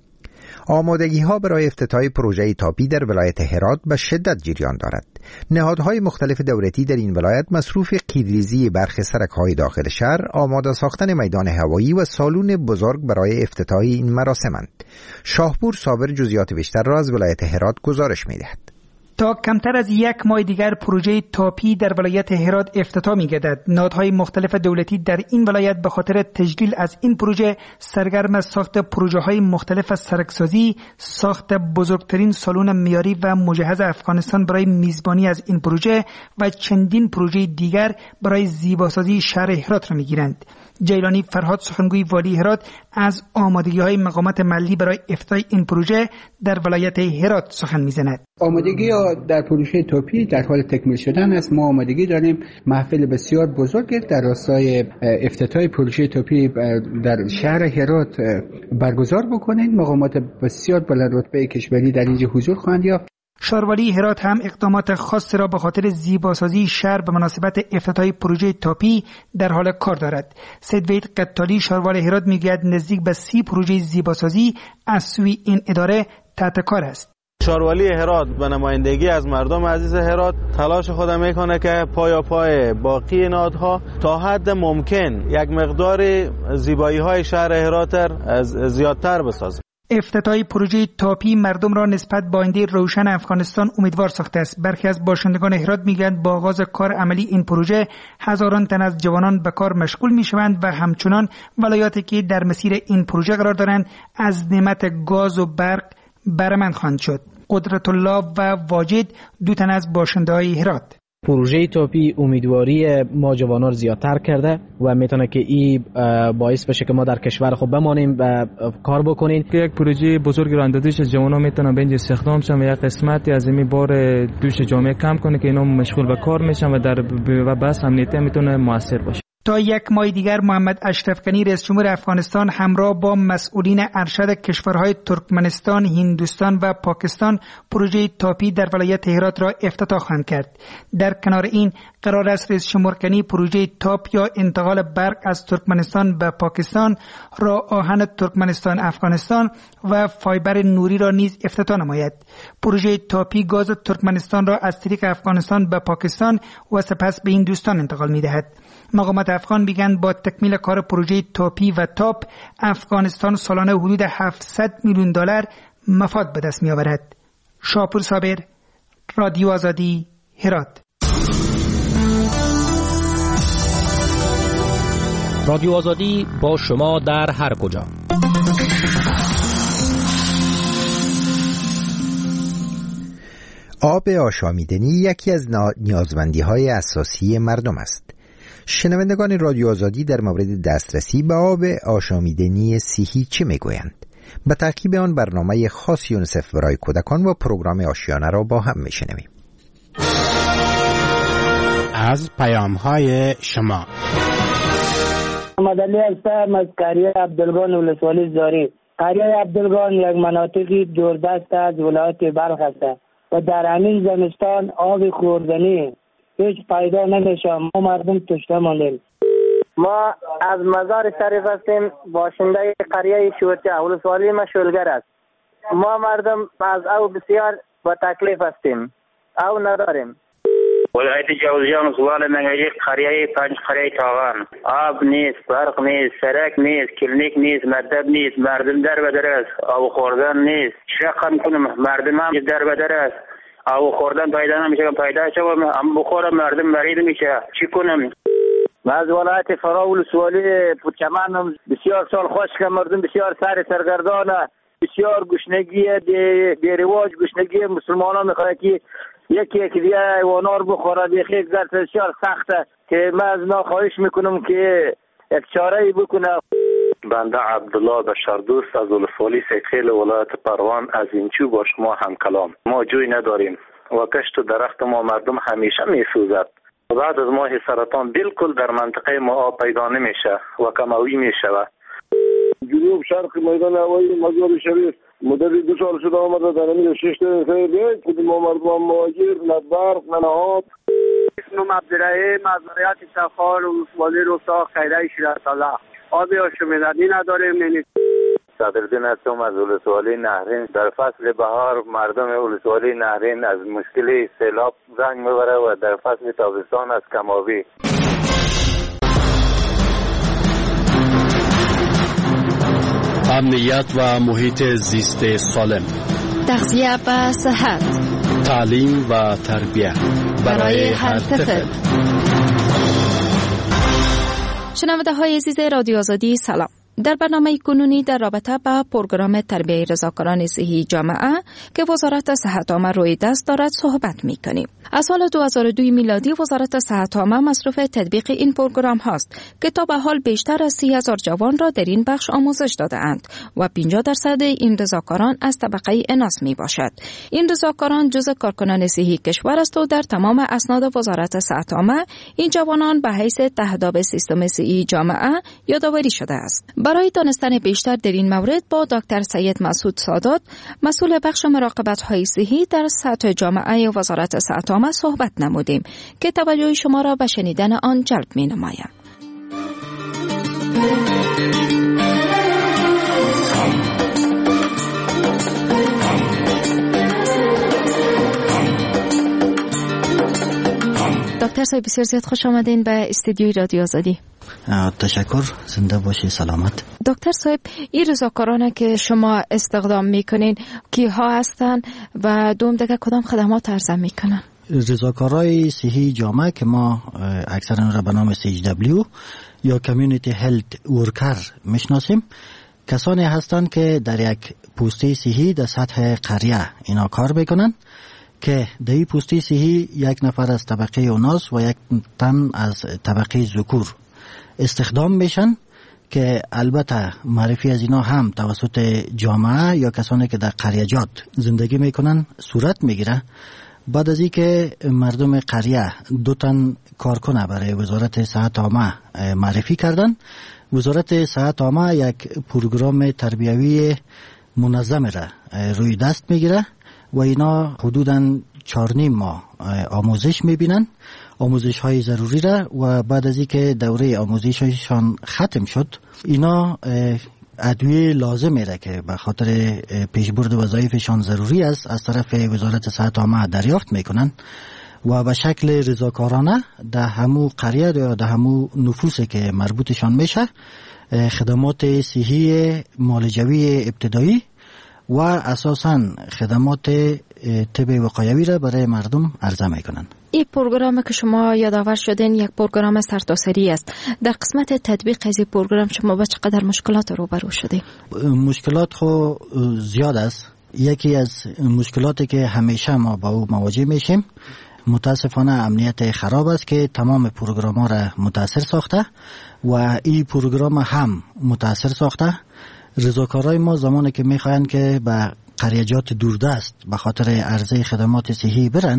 آمادگی ها برای افتتاح پروژه تاپی در ولایت هرات به شدت جریان دارد. نهادهای مختلف دولتی در این ولایت مصروف قیرریزی برخی سرک‌های داخل شهر، آماده ساختن میدان هوایی و سالن بزرگ برای افتتاح این مراسمند. شاهپور صابر جزئیات بیشتر را از ولایت هرات گزارش می‌دهد. تا کمتر از یک ماه دیگر پروژه تاپی در ولایت هرات افتتاح می‌گردد. نهادهای مختلف دولتی در این ولایت به خاطر تجلیل از این پروژه سرگرم از ساخت پروژه‌های مختلف از سرکسازی، ساخت بزرگترین سالن معیاری و مجهز افغانستان برای میزبانی از این پروژه و چندین پروژه دیگر برای زیباسازی شهر هرات را می‌گیرند. جیلانی فرهاد سخنگوی والی هرات از آمادگی‌های مقامات محلی برای افتتاح این پروژه در ولایت هرات سخن می‌زند. آمادگی در پروژه توپی در حال تکمیل شدن است. ما آمادگی داریم محفل بسیار بزرگ در راستای افتتاح پروژه توپی در شهر هرات برگزار بکنیم. مقامات بسیار بلند رتبه کشوری در اینجا حضور خواهند یافت. شاروالی هرات هم اقدامات خاصی را به خاطر زیباسازی شهر به مناسبت افتتاح پروژه تاپی در حال کار دارد. سید وحید قطالی شاروال هرات میگوید نزدیک به سی پروژه زیباسازی از سوی این اداره تحت کار است. شاروالی هرات به نمایندگی از مردم عزیز هرات تلاش خود میکنه که پایا پای باقی نهادها تا حد ممکن یک مقدار زیبایی های شهر هرات زیادتر بسازه. افتتاح پروژه تاپی مردم را نسبت به آینده روشن افغانستان امیدوار ساخته است. برخی از باشندگان هرات میگویند با آغاز کار عملی این پروژه هزاران تن از جوانان به کار مشغول میشوند و همچنان ولایاتی که در مسیر این پروژه قرار دارند از نعمت گاز و برق برمند خواهند شد. قدرت الله و واجد دو تن از باشنده‌های هرات. پروژه تاپی امیدواری ما جوانان زیادتر کرده و میتونه که این باعث بشه که ما در کشور خود بمانیم و کار بکنیم. که یک پروژه بزرگ را اندازش جوانان میتونن به اینجا استخدام شن و یک قسمتی از این بار دوش جامعه کم کنه که اینا مشغول به کار میشن و در و بس امنیتی میتونه موثر باشه. تا یک ماه دیگر محمد اشرف غنی رئیس جمهور افغانستان همراه با مسئولین ارشد کشورهای ترکمنستان، هندوستان و پاکستان پروژه تاپی در ولایت هرات را افتتاح خواهند کرد. در کنار این قرار است رئیس جمهور غنی پروژه تاپ یا انتقال برق از ترکمنستان به پاکستان، راه آهن ترکمنستان افغانستان و فایبر نوری را نیز افتتاح نماید. پروژه تاپی گاز ترکمنستان را از طریق افغانستان به پاکستان و سپس به هندوستان انتقال می‌دهد. مقامات افغان میگن با تکمیل کار پروژه تاپی و تاپ افغانستان سالانه حدود هفتصد میلیون دلار مفاد به دست میآورد. شاپور صابر، رادیو آزادی، هرات. رادیو آزادی با شما در هر کجا. آب آشامیدنی یکی از نیازمندی‌های اساسی مردم است. شنوندگان رادیو آزادی در مورد دسترسی به آب آشامیدنی صحی چه میگویند؟ به تعقیب آن برنامه خاص یونیسف برای کودکان و پروگرام آشیانه را با هم میشنویم. از پیام‌های شما محمد علی هستم از قریه عبدالگان ولسوالی زاری. قریه عبدالگان یک مناطقی دوردست از ولایت بلخ است و در همین زمستان آب خوردنی هیچ پیدا نمیشه. ما مردم تشنه ماندیم. ما از مزار شریف هستیم، باشنده قریه شورچه ولسوالی ما شلگر است. ما مردم از او بسیار با تکلیف هستیم، او نداریم. ولایت جوزجان سوال منگیج قریه پنج قریه تاغان، آب نیست، برق نیست، سرک نیست، کلینیک نیست، مکتب نیست، مردم در بدر است، آب خوردن نیست. چقدر کنم مردم هم در بدر است، آب خوردن پیدا نمیشه. پیدا شد هم بخورم مردم مریض میشه، چی کنم؟ ما از ولایت فرا ولسوالی پوچمان بسیار سال خوش که مردم بسیار سر سرگردانه، بسیار گشنگی بی رواج، گشنگی مسلمانان میخواه که یکی یکی دیگه حیوانات بخوره. بیخی گرد بسیار سخته که من از ما خواهش میکنم که یک چاره بکنه. بنده عبدالله بشردوست از ولسوالی سیدخیل ولایت پروان از اینچو با شما هم کلام. ما جوی نداریم و کشت و درخت ما مردم همیشه میسوزد. بعد از ماه سرطان بالکل در منطقه ما آب پیدا نمیشه و کموی میشوه. جنوب شرق میدان هوایی مزار شریف مدت دو سال شده آمده در همین شش تا خیلی که ما مردم مهاجر نه برق نه آب. اسمم عبدالرحیم از ولایت تخار ولسوالی روستا خیره شیرازتالله. آب آشامیدنی نداریم. صدرالدین هستم از ولسوالی نهرین. در فصل بهار مردم ولسوالی نهرین از مشکل سیلاب زنگ میبره و در فصل تابستان از کم‌آبی. امنیت و محیط زیست سالم، تغذیه و صحت، تعلیم و تربیت برای هر طفل. شنونده های عزیز رادیو آزادی سلام. در برنامه کنونی در رابطه با پروگرام تربیت رضاکاران صحی جامعه که وزارت صحت عامه روی دست دارد صحبت می کنیم. از سال دو هزار و دو میلادی وزارت صحت عامه مصروف تطبیق این پروگرام هاست که تا به حال بیشتر از سی هزار جوان را در این بخش آموزش داده اند و پنجاه درصد این رضاکاران از طبقه اناث می باشد. این رضاکاران جزء کارکنان صحی کشور است و در تمام اسناد وزارت صحت عامه این جوانان به حیث تهداب سیستم صحی جامعه یادآوری شده است. برای دانستن بیشتر در این مورد با دکتر سید مسعود سادات مسئول بخش مراقبت های صحی در سطح جامعه وزارت صحت عامه صحبت نمودیم که توجه شما را به شنیدن آن جلب می نمایم. دکتر صاحب بسیار زیاد خوش آمدین به استودیوی رادیو آزادی. تشکر، زنده باشی، سلامت. دکتر صاحب این رضاکارانه که شما استخدام میکنین کیها هستن و دوم دیگه کدام خدمات ارائه میکنن؟ رضاکارای صحی جامعه که ما اکثرا را به نام سی ایچ دبلیو یا کمیونیتی هلت ورکر میشناسیم، کسانی هستند که در یک پوسته صحی در سطح قریه اینا کار میکنن که در این پوسته صحی یک نفر از طبقه اوناس و یک تن از طبقه ذکور استخدام میشن که البته معرفی از اینا هم توسط جامعه یا کسانی که در قریجات زندگی میکنن صورت میگیره. بعد از اینکه مردم قریه دو تن کارکنه برای وزارت صحت عامه معرفی کردن، وزارت صحت عامه یک پروگرام تربیوی منظم را روی دست میگیره و اینا حدوداً چهار نیم ماه آموزش میبینن، آموزش های ضروری را، و بعد از اینکه دوره آموزششان ختم شد اینا ادویه لازمه را که به خاطر پیشبرد وظایفشان ضروری است از طرف وزارت صحت عامه دریافت میکنن و به شکل رضاکارانه در همو قریه یا در همو نفوسی که مربوطشان میشه خدمات صحی معالجوی ابتدایی و اساساً خدمات طب وقایوی را برای مردم عرضه میکنن. این پروگرام که شما یادآور شدین یک پروگرام سرتاسری است. در قسمت تطبیق از این پروگرام شما با چقدر مشکلات روبرو شدید؟ مشکلات خو زیاد است. یکی از مشکلاتی که همیشه ما با او مواجه میشیم متاسفانه امنیت خراب است که تمام پروگرام ها را متاثر ساخته و این پروگرام هم متاثر ساخته. رضاکارای ما زمانی که میخواین که به قریجات دوردست به خاطر عرضه خدمات صحی برن،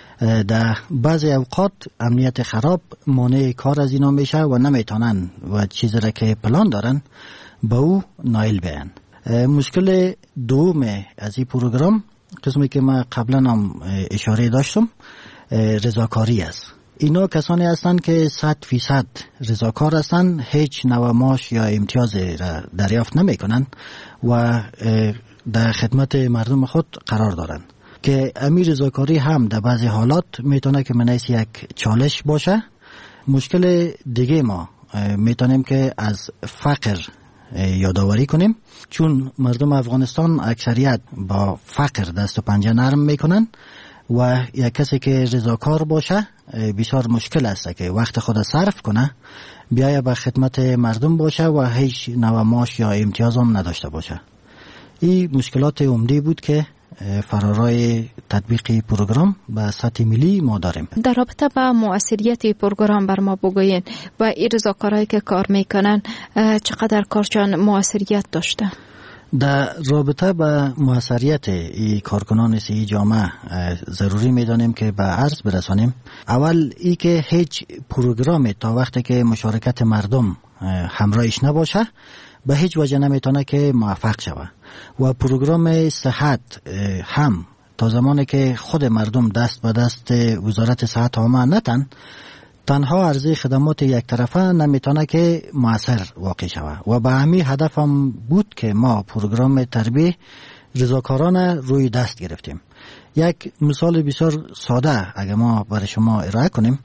در بعضی اوقات امنیت خراب مانع کار از اینا میشه و نمیتونن و چیزی را که پلان دارن به او نایل بیان. مشکل دوم از این پروگرام قسمی که ما قبلا هم اشاره داشتم رضاکاری است. اینا کسانی هستند که صد فیصد رضاکار هستند، هیچ نوع معاش یا امتیاز را دریافت نمی کنند و در خدمت مردم خود قرار دارند که امیر رضاکاری هم در بعضی حالات میتونه که منیس یک چالش باشه. مشکل دیگه ما میتونیم که از فقر یادآوری کنیم، چون مردم افغانستان اکثریت با فقر دست و پنجه نرم میکنن و یک کسی که رضاکار باشه بسیار مشکل است که وقت خود صرف کنه بیایه به خدمت مردم باشه و هیچ نوع معاش یا امتیاز هم نداشته باشه. این مشکلات عمده بود که فرارای تطبیق پروگرام به سطح ملی ما داریم. در رابطه با مؤثریت پروگرام بر ما بگوین و این رضاکارایی که کار میکنن چقدر کارشان مؤثریت داشته؟ در رابطه با موثریت ای کارکنان صحی جامعه ضروری میدانیم که به عرض برسانیم. اول ای که هیچ پروگرام تا وقتی که مشارکت مردم همراهش نباشه به هیچ وجه نمیتونه که موفق شود و پروگرام صحت هم تا زمانی که خود مردم دست به دست وزارت صحت عامه نتن تنها عرضه خدمات یک طرفه نمیتونه که مؤثر واقع شود و به همین هدف هم بود که ما پروگرام تربیه رضاکارانه روی دست گرفتیم. یک مثال بسیار ساده اگر ما برای شما ارائه کنیم،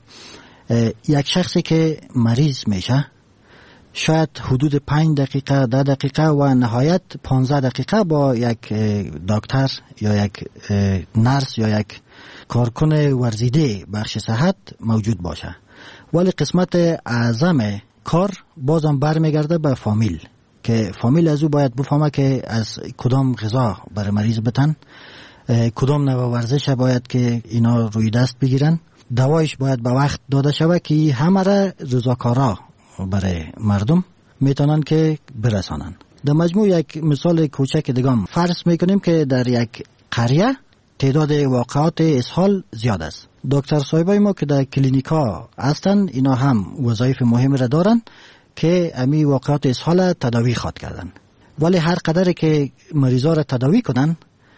یک شخصی که مریض میشه شاید حدود پنج دقیقه ده دقیقه و نهایت پانزده دقیقه با یک دکتر یا یک نرس یا یک کارکن ورزیده بخش صحت موجود باشه، ولی قسمت اعظم کار بازم برمیگرده به فامیل که فامیل از او باید بفهمه که از کدام غذا برای مریض بتن، کدام نوع ورزش باید که اینا روی دست بگیرن، دوایش باید به وقت داده شود که همه را رضاکارا برای مردم میتونن که برسانن. در مجموع یک مثال کوچک دیگه فرض میکنیم که در یک قریه تعداد واقعات اسهال زیاد است. دکتر صاحبای ما که در کلینیکا هستن اینا هم وظایف مهمی را دارن که امی واقعات اسهال تداوی خواد کردن، ولی هر قدر که مریضا را تداوی کنن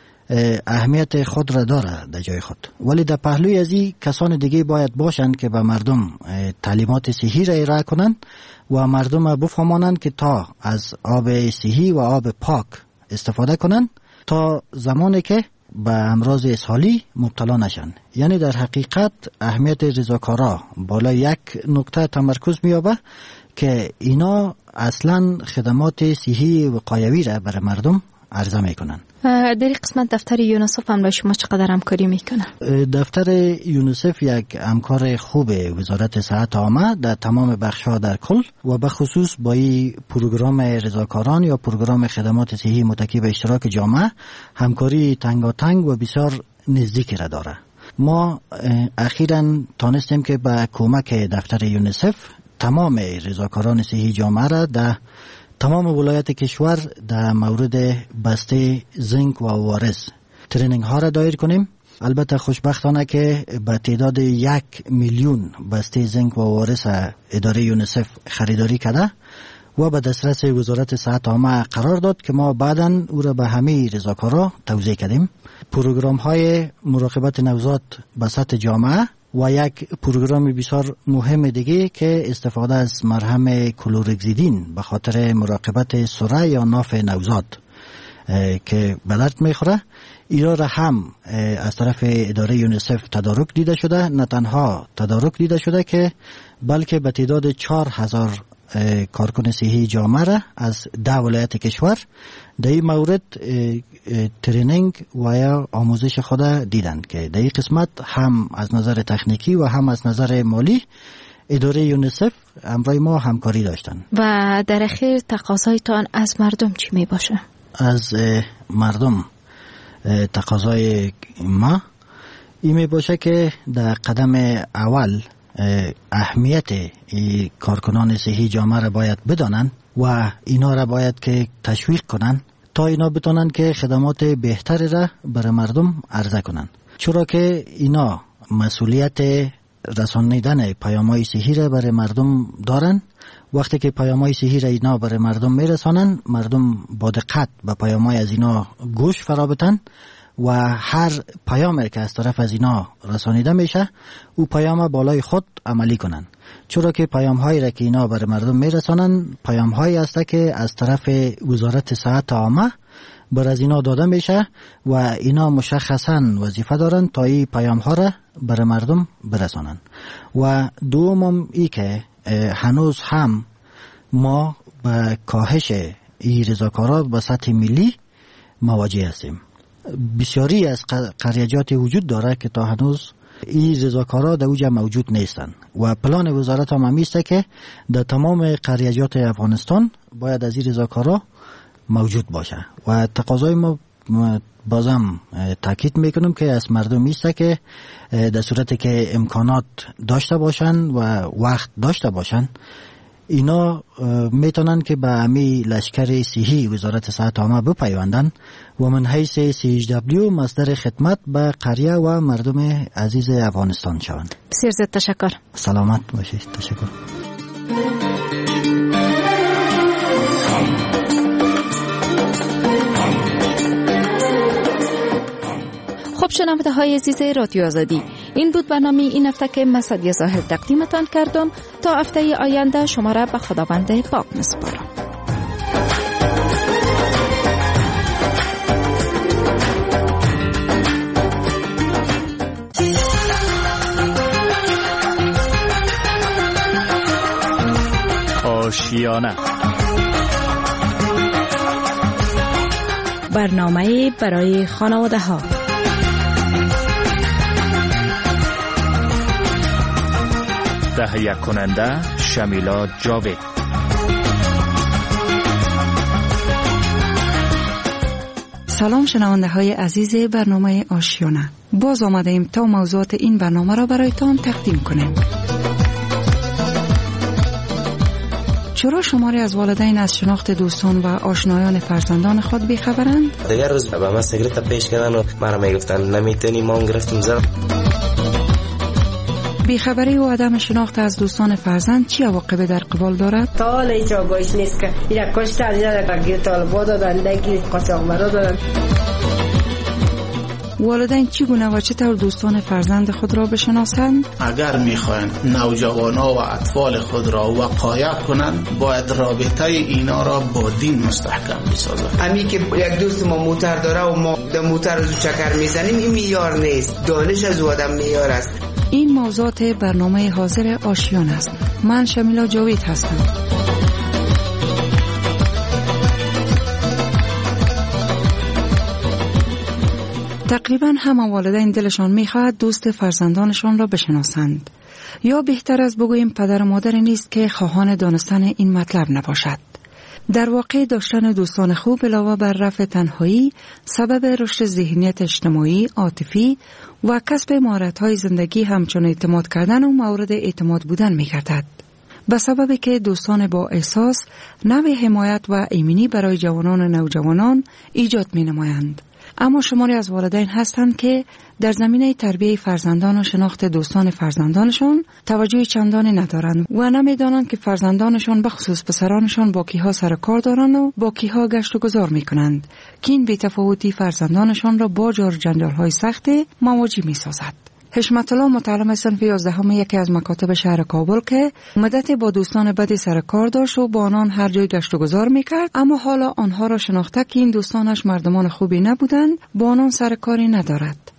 اهمیت خود را داره در جای خود، ولی در پهلوی از این کسان دیگه باید باشن که به مردم تعلیمات صحی را ارائه کنن و مردم بفهمانند که تا از آب صحی و آب پاک استفاده کنن تا زمانی که به امراض اسهالی مبتلا نشن. یعنی در حقیقت اهمیت رضاکارا بالا یک نکته تمرکز می‌یابه که اینا اصلا خدمات صحی وقایوی را برای مردم عرضه میکنن. در این قسمت دفتر یونیسف هم با شما چقدر همکاری میکنه؟ دفتر یونیسف یک همکار خوب وزارت صحت عامه در تمام بخش‌ها در کل و به خصوص با این پروگرام رضاکاران یا پروگرام خدمات صحی متکی به اشتراک جامعه همکاری تنگاتنگ و بسیار نزدیکی را داره. ما اخیراً تانستیم که با کمک دفتر یونیسف تمام رضاکاران صحی جامعه را در تمام ولایت کشور در مورد بسته زنک و وارث ترینینگ ها را دایر کنیم. البته خوشبختانه که به تعداد یک میلیون بسته زنک و وارث اداره یونیسف خریداری کرده و به دسترس وزارت صحت عامه قرار داد که ما بعداً او را به همه رضاکارا توزیع کردیم. پروگرام های مراقبت نوزاد به سطح جامعه و یک پروگرام بسیار مهم دیگه که استفاده از مرهم کلورگزیدین به خاطر مراقبت سره یا ناف نوزاد که به درد میخوره، ایرا را هم از طرف اداره یونیسف تدارک دیده شده. نه تنها تدارک دیده شده که بلکه به تعداد چهار هزار کارکن صحی جامعه را از ده ولایت کشور در این مورد ترینینگ و یا آموزش خود دیدند که در این قسمت هم از نظر تکنیکی و هم از نظر مالی اداره یونیسف همراه ما همکاری داشتند. و در اخیر تقاضایتان از مردم چی می باشه؟ از مردم تقاضای ما این می باشه که در قدم اول اهمیت کارکنان صحی جامعه را باید بدانند و اینا را باید که تشویق کنند تا اینا بتونن که خدمات بهتری را برای مردم عرضه کنند، چرا که اینا مسئولیت رسانیدن پیام‌های صحی را برای مردم دارن. وقتی که پیام‌های صحی را اینا برای مردم میرسانن، مردم با دقت به پیام‌های از اینا گوش فرابتن و هر پیامی که از طرف از اینا رسانیده میشه او پیام بالای خود عملی کنن، چرا که پیام‌هایی را که اینا برای مردم میرسانن پیام‌هایی است که از طرف وزارت صحت عامه بر از اینا داده میشه و اینا مشخصاً وظیفه دارن تا این پیام‌ها را برای مردم برسانن. و دومم ای که هنوز هم ما به کاهش این رضاکارات به سطح ملی مواجه هستیم. بسیاری از قریجات وجود داره که تا هنوز این رضاکارات در اوجه موجود نیستن و پلان وزارت هم همیسته که در تمام قریجات افغانستان باید از این رضاکارات موجود باشه و تقاضای ما بازم تاکید میکنم که از مردم میسته که در صورتی که امکانات داشته باشن و وقت داشته باشن اینا میتونن که به امی لشکر صحی وزارت صحت عامه بپیوندن و من حیث سی ایچ دبلیو مصدر خدمت به قریه و مردم عزیز افغانستان شوند. بسیار زیاد تشکر. سلامت باشید. تشکر. خب شنونده های عزیز رادیو آزادی، این بود برنامه این هفته که من سعدیه ظاهر تقدیمتان کردم. تا هفته آینده شما را به خداوند پاک میسپارم. آشیانه، برنامه برای خانواده ها. تهیه کننده شمیلا جاوید. سلام شنونده های عزیز برنامه آشیانه، باز آمده ایم تا موضوعات این برنامه را برایتان تقدیم کنیم. چرا شماری از والدین از شناخت دوستان و آشنایان فرزندان خود بیخبرند؟ دیگر روز به من سیگرت پیش کردن و مرا میگفتن نمیتونی، ما هم گرفتیم زد. بیخبری و عدم شناخت از دوستان فرزند چی عواقب در قبال دارد؟ تا حالا هیچ آگاهیش نیست که اینا کشتن، اینا گیر طالبا دادن، دگیر قاچاقبرا دادن. والدین چگونه و چطور دوستان فرزند خود را بشناسند؟ اگر میخواین نوجوانان و اطفال خود را وقایع کنند باید رابطه اینا را با دین مستحکم بسازند. امی که یک دوست ما موتر داره و ما در موتر رو چکر میزنیم این میار نیست، دانش از آدم میار است. این موضوعات برنامه حاضر آشیان است. من شمیلا جاوید هستم. تقریبا همه والدین دلشان میخواهد دوست فرزندانشان را بشناسند، یا بهتر از بگوییم پدر و مادر نیست که خواهان دانستن این مطلب نباشد. در واقع داشتن دوستان خوب علاوه بر رفع تنهایی سبب رشد ذهنیت اجتماعی، عاطفی و کسب مهارت‌های زندگی همچون اعتماد کردن و مورد اعتماد بودن می‌گردد. به سببی که دوستان با احساس نوع حمایت و ایمنی برای جوانان و نوجوانان ایجاد می‌نمایند. اما شماری از والدین هستند که در زمینه تربیت فرزندان و شناخت دوستان فرزندانشان توجه چندانی ندارند و نمیدانند که فرزندانشان به خصوص پسرانشان با کیها سر کار دارند و با کیها گشت و گذار میکنند که این بی‌تفاوتی فرزندانشان را با جار جنجال‌های سخت مواجه می‌سازد. حشمت الله متعلم صنف یازدهم یکی از مکاتب شهر کابل که مدتی با دوستان بدی سر کار داشت و با آنان هر جای گشت و گذار میکرد، اما حالا آنها را شناخته که این دوستانش مردمان خوبی نبودند با آنان سر کاری ندارد.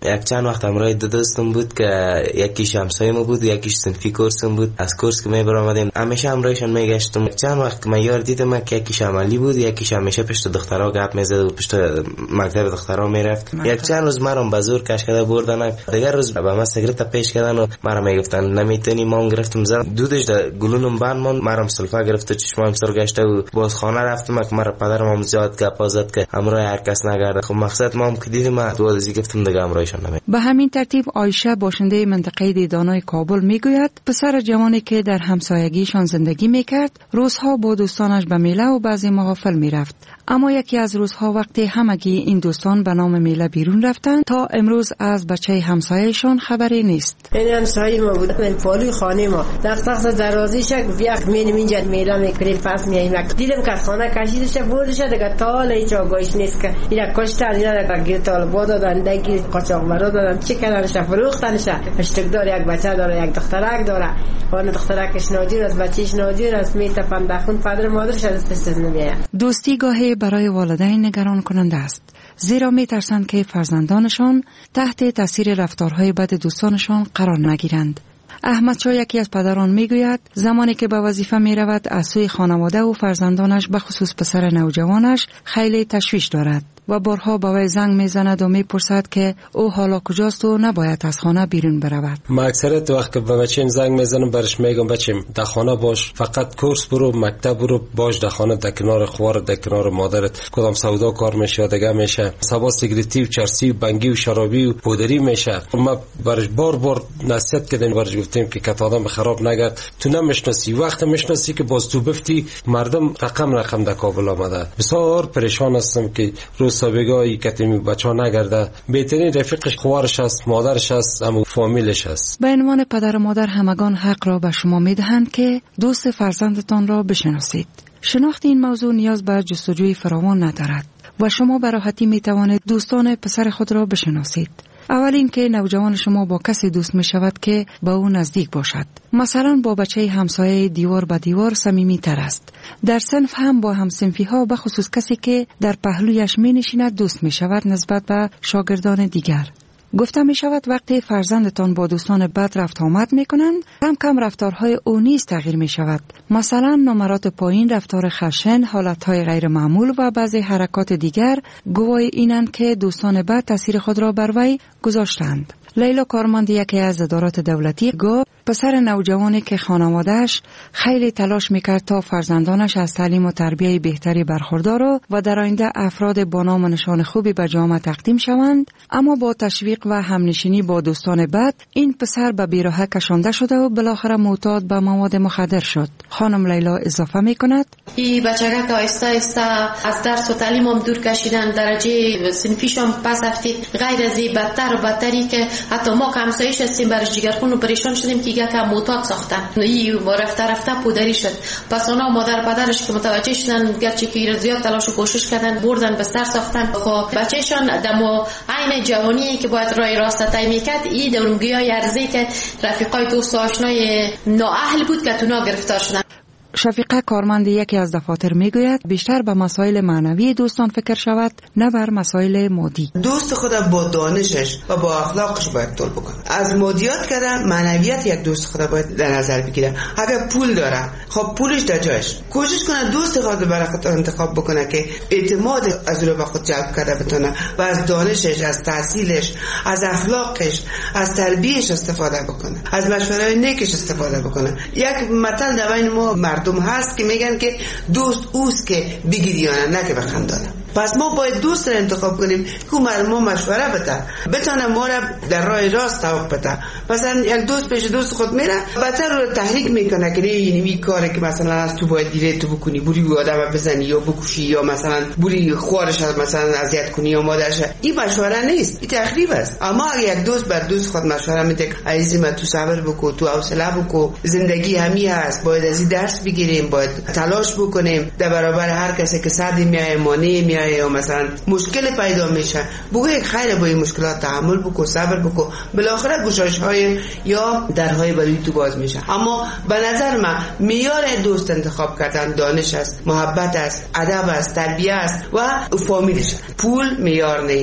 یک چند وقت همراه دو دوستم بود که یکیش همسایه‌م بود و یکیش صنفی کورسم بود. از کورس که می برآمدیم همیشه همراهشون میگشتم. چند وقت که من یار دیدم که یکیش عملی بود، یکیش همیشه پشت دخترها گپ میزد و پشت مکتب دخترها میرفت. یک چند روز مرا به زور کش کرده بردن، دیگر روز به من سیگارت پیش کردن و مرا میگفتن نمیتونی. ما گرفتم زدم دودش در گلونم بند من، مرا سلفا گرفت و چشمام سر گشته و باز خانه رفتم که مرا پدرم هم زیاد گپ زد که همراه هر کس نگرده. خب مقصد ما هم که دیدیم ما دو روزی گفتم دیگه همراهشون نمی. به همین ترتیب عایشه باشنده منطقه دیدانای کابل میگوید پسر جوانی که در همسایگیشان زندگی میکرد روزها با دوستانش به میله و بعضی محافل میرفت، اما یکی از روزها وقتی همگی این دوستان به نام میله بیرون رفتند تا امروز از بچه همسایه‌شان خبری نیست. این همسایه ما بود، من پالوی خانه ما دق دق درازیش یک مینیم اینجا میله میکنیم پس میایم. دیدم که خانه کشیدش بردش دیگه تا هیچ آگاهیش نیست که اینا کشتن، اینا گیر طالبا دادن، دگیر قاچاقبرا دادن، چه کردنش فروختنش. اشتکدار یک بچه داره، یک دخترک داره، اون دخترکش ناجور است، بچهش ناجور است، میتفن دخون پدر مادرش دستش نمیاد. دوستی گاهی برای والدین نگران کننده است، زیرا میترسند که فرزندانشان تحت تاثیر رفتارهای بد دوستانشان قرار نگیرند. احمد شاه یکی از پدران میگوید زمانی که به وظیفه می رود از سوی خانواده و فرزندانش به خصوص پسر نوجوانش خیلی تشویش دارد و بارها با وی زنگ میزند و میپرسد که او حالا کجاست و نباید از خانه بیرون برود. ما اکثریت وقت که به بچه‌م زنگ میزنم برش میگم بچه‌م در خانه باش، فقط کورس برو، مکتب برو، باش در خانه، در کنار خوار، در کنار مادرت. کدام سودا کار میشه دیگه میشه، سبا سیگریتی و چرسی و بنگی و شرابی و پودری میشه. ما برش بار بار نصیحت کردیم، برش گفتیم که کت آدم خراب نگرد، تو نمیشناسی، وقت میشناسی که باز تو بفتی مردم رقم رقم در کابل آمده. بسیار پریشان هستم که روز سابقایی کتیمی بچه ها نگرده. بهترین رفیقش خوارش است، مادرش است، همون فامیلش است. به عنوان پدر و مادر همگان حق را به شما میدهند که دوست فرزندتان را بشناسید. شناخت این موضوع نیاز به جستجوی فراوان ندارد و شما به راحتی میتوانید دوستان پسر خود را بشناسید. اول این که نوجوان شما با کسی دوست می شود که با او نزدیک باشد. مثلا با بچه همسایه دیوار به دیوار صمیمی تر است. در صنف هم با همصنفی ها به خصوص کسی که در پهلویش می نشیند دوست می شود نسبت به شاگردان دیگر. گفته می شود وقتی فرزندتان با دوستان بد رفت آمد می کنند کم کم رفتارهای او نیز تغییر می شود. مثلا نمرات پایین، رفتار خشن، حالتهای غیر معمول و بعضی حرکات دیگر گواه اینند که دوستان بد تاثیر خود را بر وی گذاشتند. لیلا کارمند یکی از ادارات دولتی گفت پسر نوجوانی که خانواده‌اش خیلی تلاش میکرد تا فرزندانش از تعلیم و تربیت بهتری برخوردار و در آینده افراد با نام و نشان خوبی به جامعه تقدیم شوند، اما با تشویق و همنشینی با دوستان بد این پسر به بیراهه کشانده شده و بالاخره معتاد به مواد مخدر شد. خانم لیلا اضافه میکند این بچگک آیسته آیسته از درس و تعلیم هم دور کشیدن، درجه صنفیشون پس رفتید، غیر از این بدتر و بدتری که حتی ما که همسایش هستیم برش جگرخون و پریشان شدیم که یک معتاد ساختن. این رفته رفته پودری شد. پس اونا مادر پدرش که متوجه شدن گرچه که زیاد تلاش و کوشش کردن بردن بستر ساختن. خب بچه‌شان دمو عین جوانی که باید راه راست طی میکرد این درونگیای ارزی که رفیقای دوست و آشنای نااهل بود که تونا گرفتار شدن. شفیقه کارمند یکی از دفاتر میگوید بیشتر به مسائل معنوی دوستان فکر شود نه بر مسائل مادی. دوست خود با دانشش و با اخلاقش باید طول بکنه. از مادیات کردن معنویت یک دوست خود باید در نظر بگیره. اگر پول داره خب پولش در جایش، کوشش کنه دوست خود برای خود انتخاب بکنه که اعتماد از رو به خود جلب کرده بتونه و از دانشش، از تحصیلش، از اخلاقش، از تربیتش استفاده بکنه، از مشوره‌های نیکش استفاده بکنه. یک مثل در بین ما مردم هست که میگن که دوست اوست که بگیریانه نه که بخندانه. پس ما باید دوست را انتخاب کنیم که ما مشوره بده بتونه ما را در راه راست سوق بده. مثلا یک دوست پیش دوست خود میره بدتر رو تحریک میکنه که این این کاری که مثلا از تو باید دیره تو بکنی، بوری آدم بزنی یا بکشی یا مثلا بوری خوارش مثلا اذیت کنی یا مادرش. این مشوره نیست، این تخریب است. اما اگه یک دوست بر دوست خود مشوره میده عزیز من تو صبر بکو، تو حوصله بکو، زندگی همین هست، باید از این درس بگیریم، باید تلاش بکنیم در برابر هر کسی که صد میای مانع میای یا مثلا مشکل پیدا میشه بگو یک خیر با این مشکلات تحمل بکو، صبر بکو، بالاخره گشایش های یا درهای برای تو باز میشه. اما به نظر من معیار دوست انتخاب کردن دانش است، محبت است، ادب است، تربیت است و فامیلش. پول معیار نیست.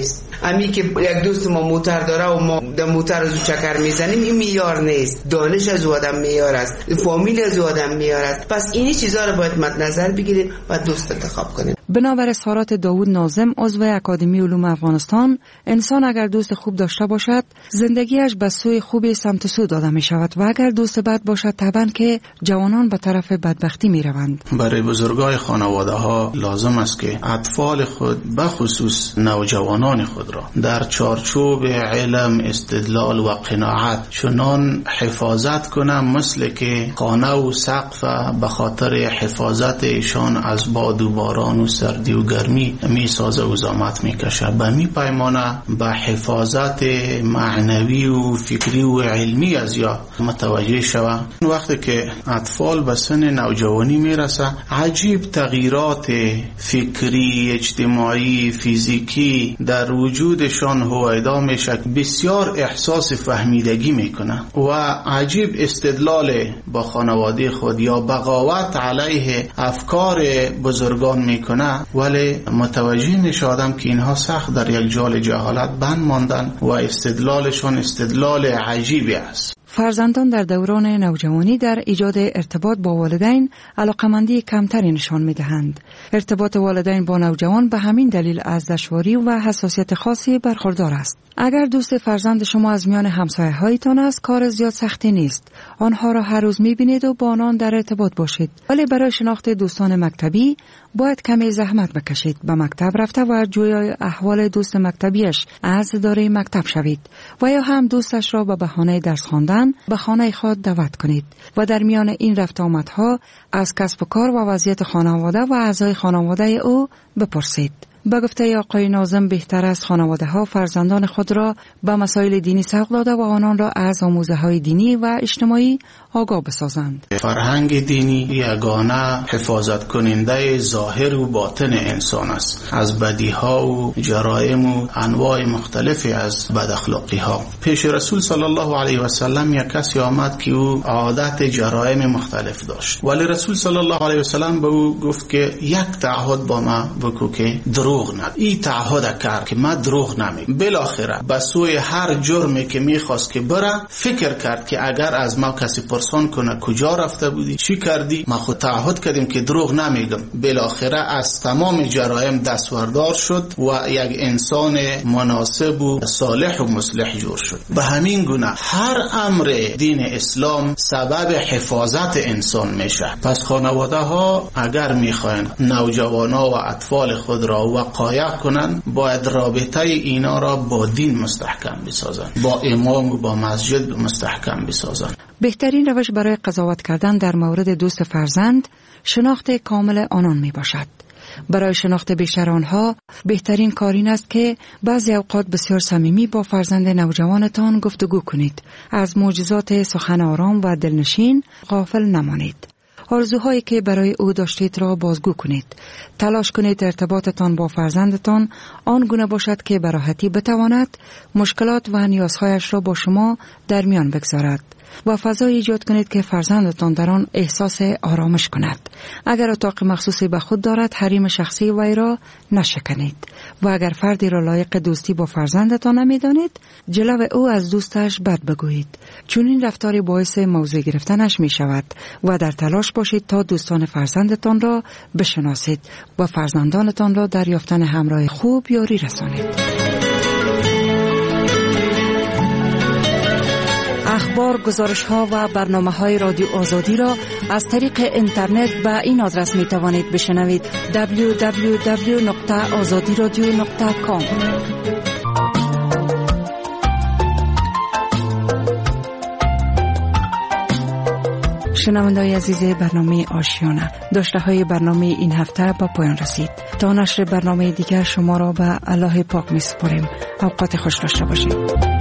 امی که یک دوست ما موتر داره و ما در موتر از چکر میزنیم، این معیار نیست. دانش از آدم معیار است، فامیل از آدم معیار است. پس اینی چیزا رو باید مد نظر بگیریم و دوست انتخاب کنیم. بنابر اظهارات داوود ناظم عضو اکادمی علوم افغانستان، انسان اگر دوست خوب داشته باشد زندگیش به سوی خوبی سمت سو داده می شود و اگر دوست بد باشد طبعا که جوانان به طرف بدبختی می روند. برای بزرگای خانواده ها لازم است که اطفال خود به خصوص نوجوانان خود را در چارچوب علم، استدلال و قناعت چنان حفاظت کنند مثل که خانه و سقف به خاطر حفاظت ایشان از باد و باران و سردی و گرمی می سازه و زحمت می کشه. به می پیمانه به حفاظت معنوی و فکری و علمی از یا متوجه شوه. وقتی که اطفال به سن نوجوانی می رسه عجیب تغییرات فکری، اجتماعی، فیزیکی در وجودشان هویدا می شد. بسیار احساس فهمیدگی می کنه و عجیب استدلال با خانواده خود یا بغاوت علیه افکار بزرگان می کنه، ولی متوجه نشدم که اینها سخت در یک جال جهالت بند ماندن و استدلالشان استدلال عجیبی است. فرزندان در دوران نوجوانی در ایجاد ارتباط با والدین علاقمندی کمتری نشان می‌دهند. ارتباط والدین با نوجوان به همین دلیل از دشواری و حساسیت خاصی برخوردار است. اگر دوست فرزند شما از میان همسایه‌هایتان است، کار زیاد سختی نیست. آنها را هر روز می‌بینید و با آنان در ارتباط باشید. ولی برای شناخت دوستان مکتبی باید کمی زحمت بکشید. به مکتب رفته و جویای احوال دوست مکتبیش از اداره مکتب شوید و یا هم دوستش را به بهانه درس خواندن به خانه خود دعوت کنید و در میان این رفت آمدها از کسب و کار و وضعیت خانواده و اعضای خانواده او بپرسید. به گفته آقای ناظم بهتر است خانواده ها فرزندان خود را به مسائل دینی سوق داده و آنان را از آموزه های دینی و اجتماعی آگاه بسازند. فرهنگ دینی یگانه حفاظت کننده ظاهر و باطن انسان است از بدی ها و جرائم و انواع مختلفی از بد اخلاقی ها. پیش رسول صلی الله علیه و سلم یک کسی آمد که او عادت جرائم مختلف داشت، ولی رسول صلی الله علیه و سلم به او گفت که یک تعهد با ما بکو که دروغ نگو. این تعهد کرد که من دروغ نمیگم. بالاخره به سوی هر جرمی که میخواست که بره فکر کرد که اگر از ما کسی پرسان کنه کجا رفته بودی، چی کردی، ما خود تعهد کردیم که دروغ نمیگم. بالاخره از تمام جرایم دستوردار شد و یک انسان مناسب و صالح و مصلح جور شد. به همین گونه هر امر دین اسلام سبب حفاظت انسان میشه. پس خانواده ها اگر میخواین نوجوانا و اطفال خود را وقایع کنن باید رابطه اینا را با دین مستحکم بسازن، با امام و با مسجد مستحکم بسازن. بهترین روش برای قضاوت کردن در مورد دوست فرزند شناخت کامل آنان می باشد. برای شناخت بیشتر آنها بهترین کار این است که بعضی اوقات بسیار صمیمی با فرزند نوجوانتان گفتگو کنید. از معجزات سخن آرام و دلنشین غافل نمانید. آرزوهایی که برای او داشتید را بازگو کنید. تلاش کنید ارتباطتان با فرزندتان آن گونه باشد که به راحتی بتواند مشکلات و نیازهایش را با شما در میان بگذارد و فضای ایجاد کنید که فرزندتان در آن احساس آرامش کند. اگر اتاق مخصوصی به خود دارد حریم شخصی وی را نشکنید و اگر فردی را لایق دوستی با فرزندتان نمیدانید جلو او از دوستش بد بگویید، چون این رفتاری باعث موضوع گرفتنش می شود و در تلاش باشید تا دوستان فرزندتان را بشناسید و فرزندانتان را در یافتن همراه خوب یاری رسانید. اخبار، گزارش ها و برنامه های رادیو آزادی را از طریق اینترنت به این آدرس می توانید بشنوید: دبلیو دبلیو دبلیو نقطه آزادی رادیو نقطه کام. شنونده‌های عزیز برنامه آشیانه، داشته های برنامه این هفته با پایان رسید. تا نشر برنامه دیگر شما را به الله پاک می سپاریم. اوقات خوش داشته باشید.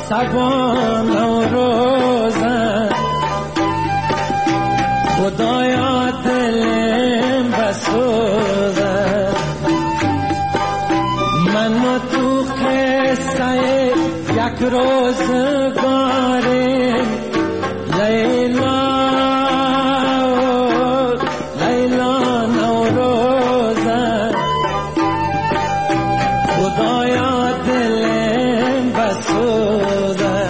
سبان نوروزه خدایا دلم بسوزه من و تو قصه یک روزگاریم لیلا لیلا نوروزه خدایا دلم بسوزه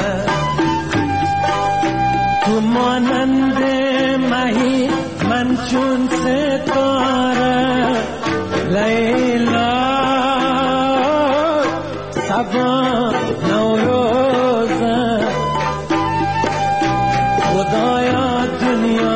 تو مانند مهی من چون ستاره لیلا سبا نوروزه خدایا دنیا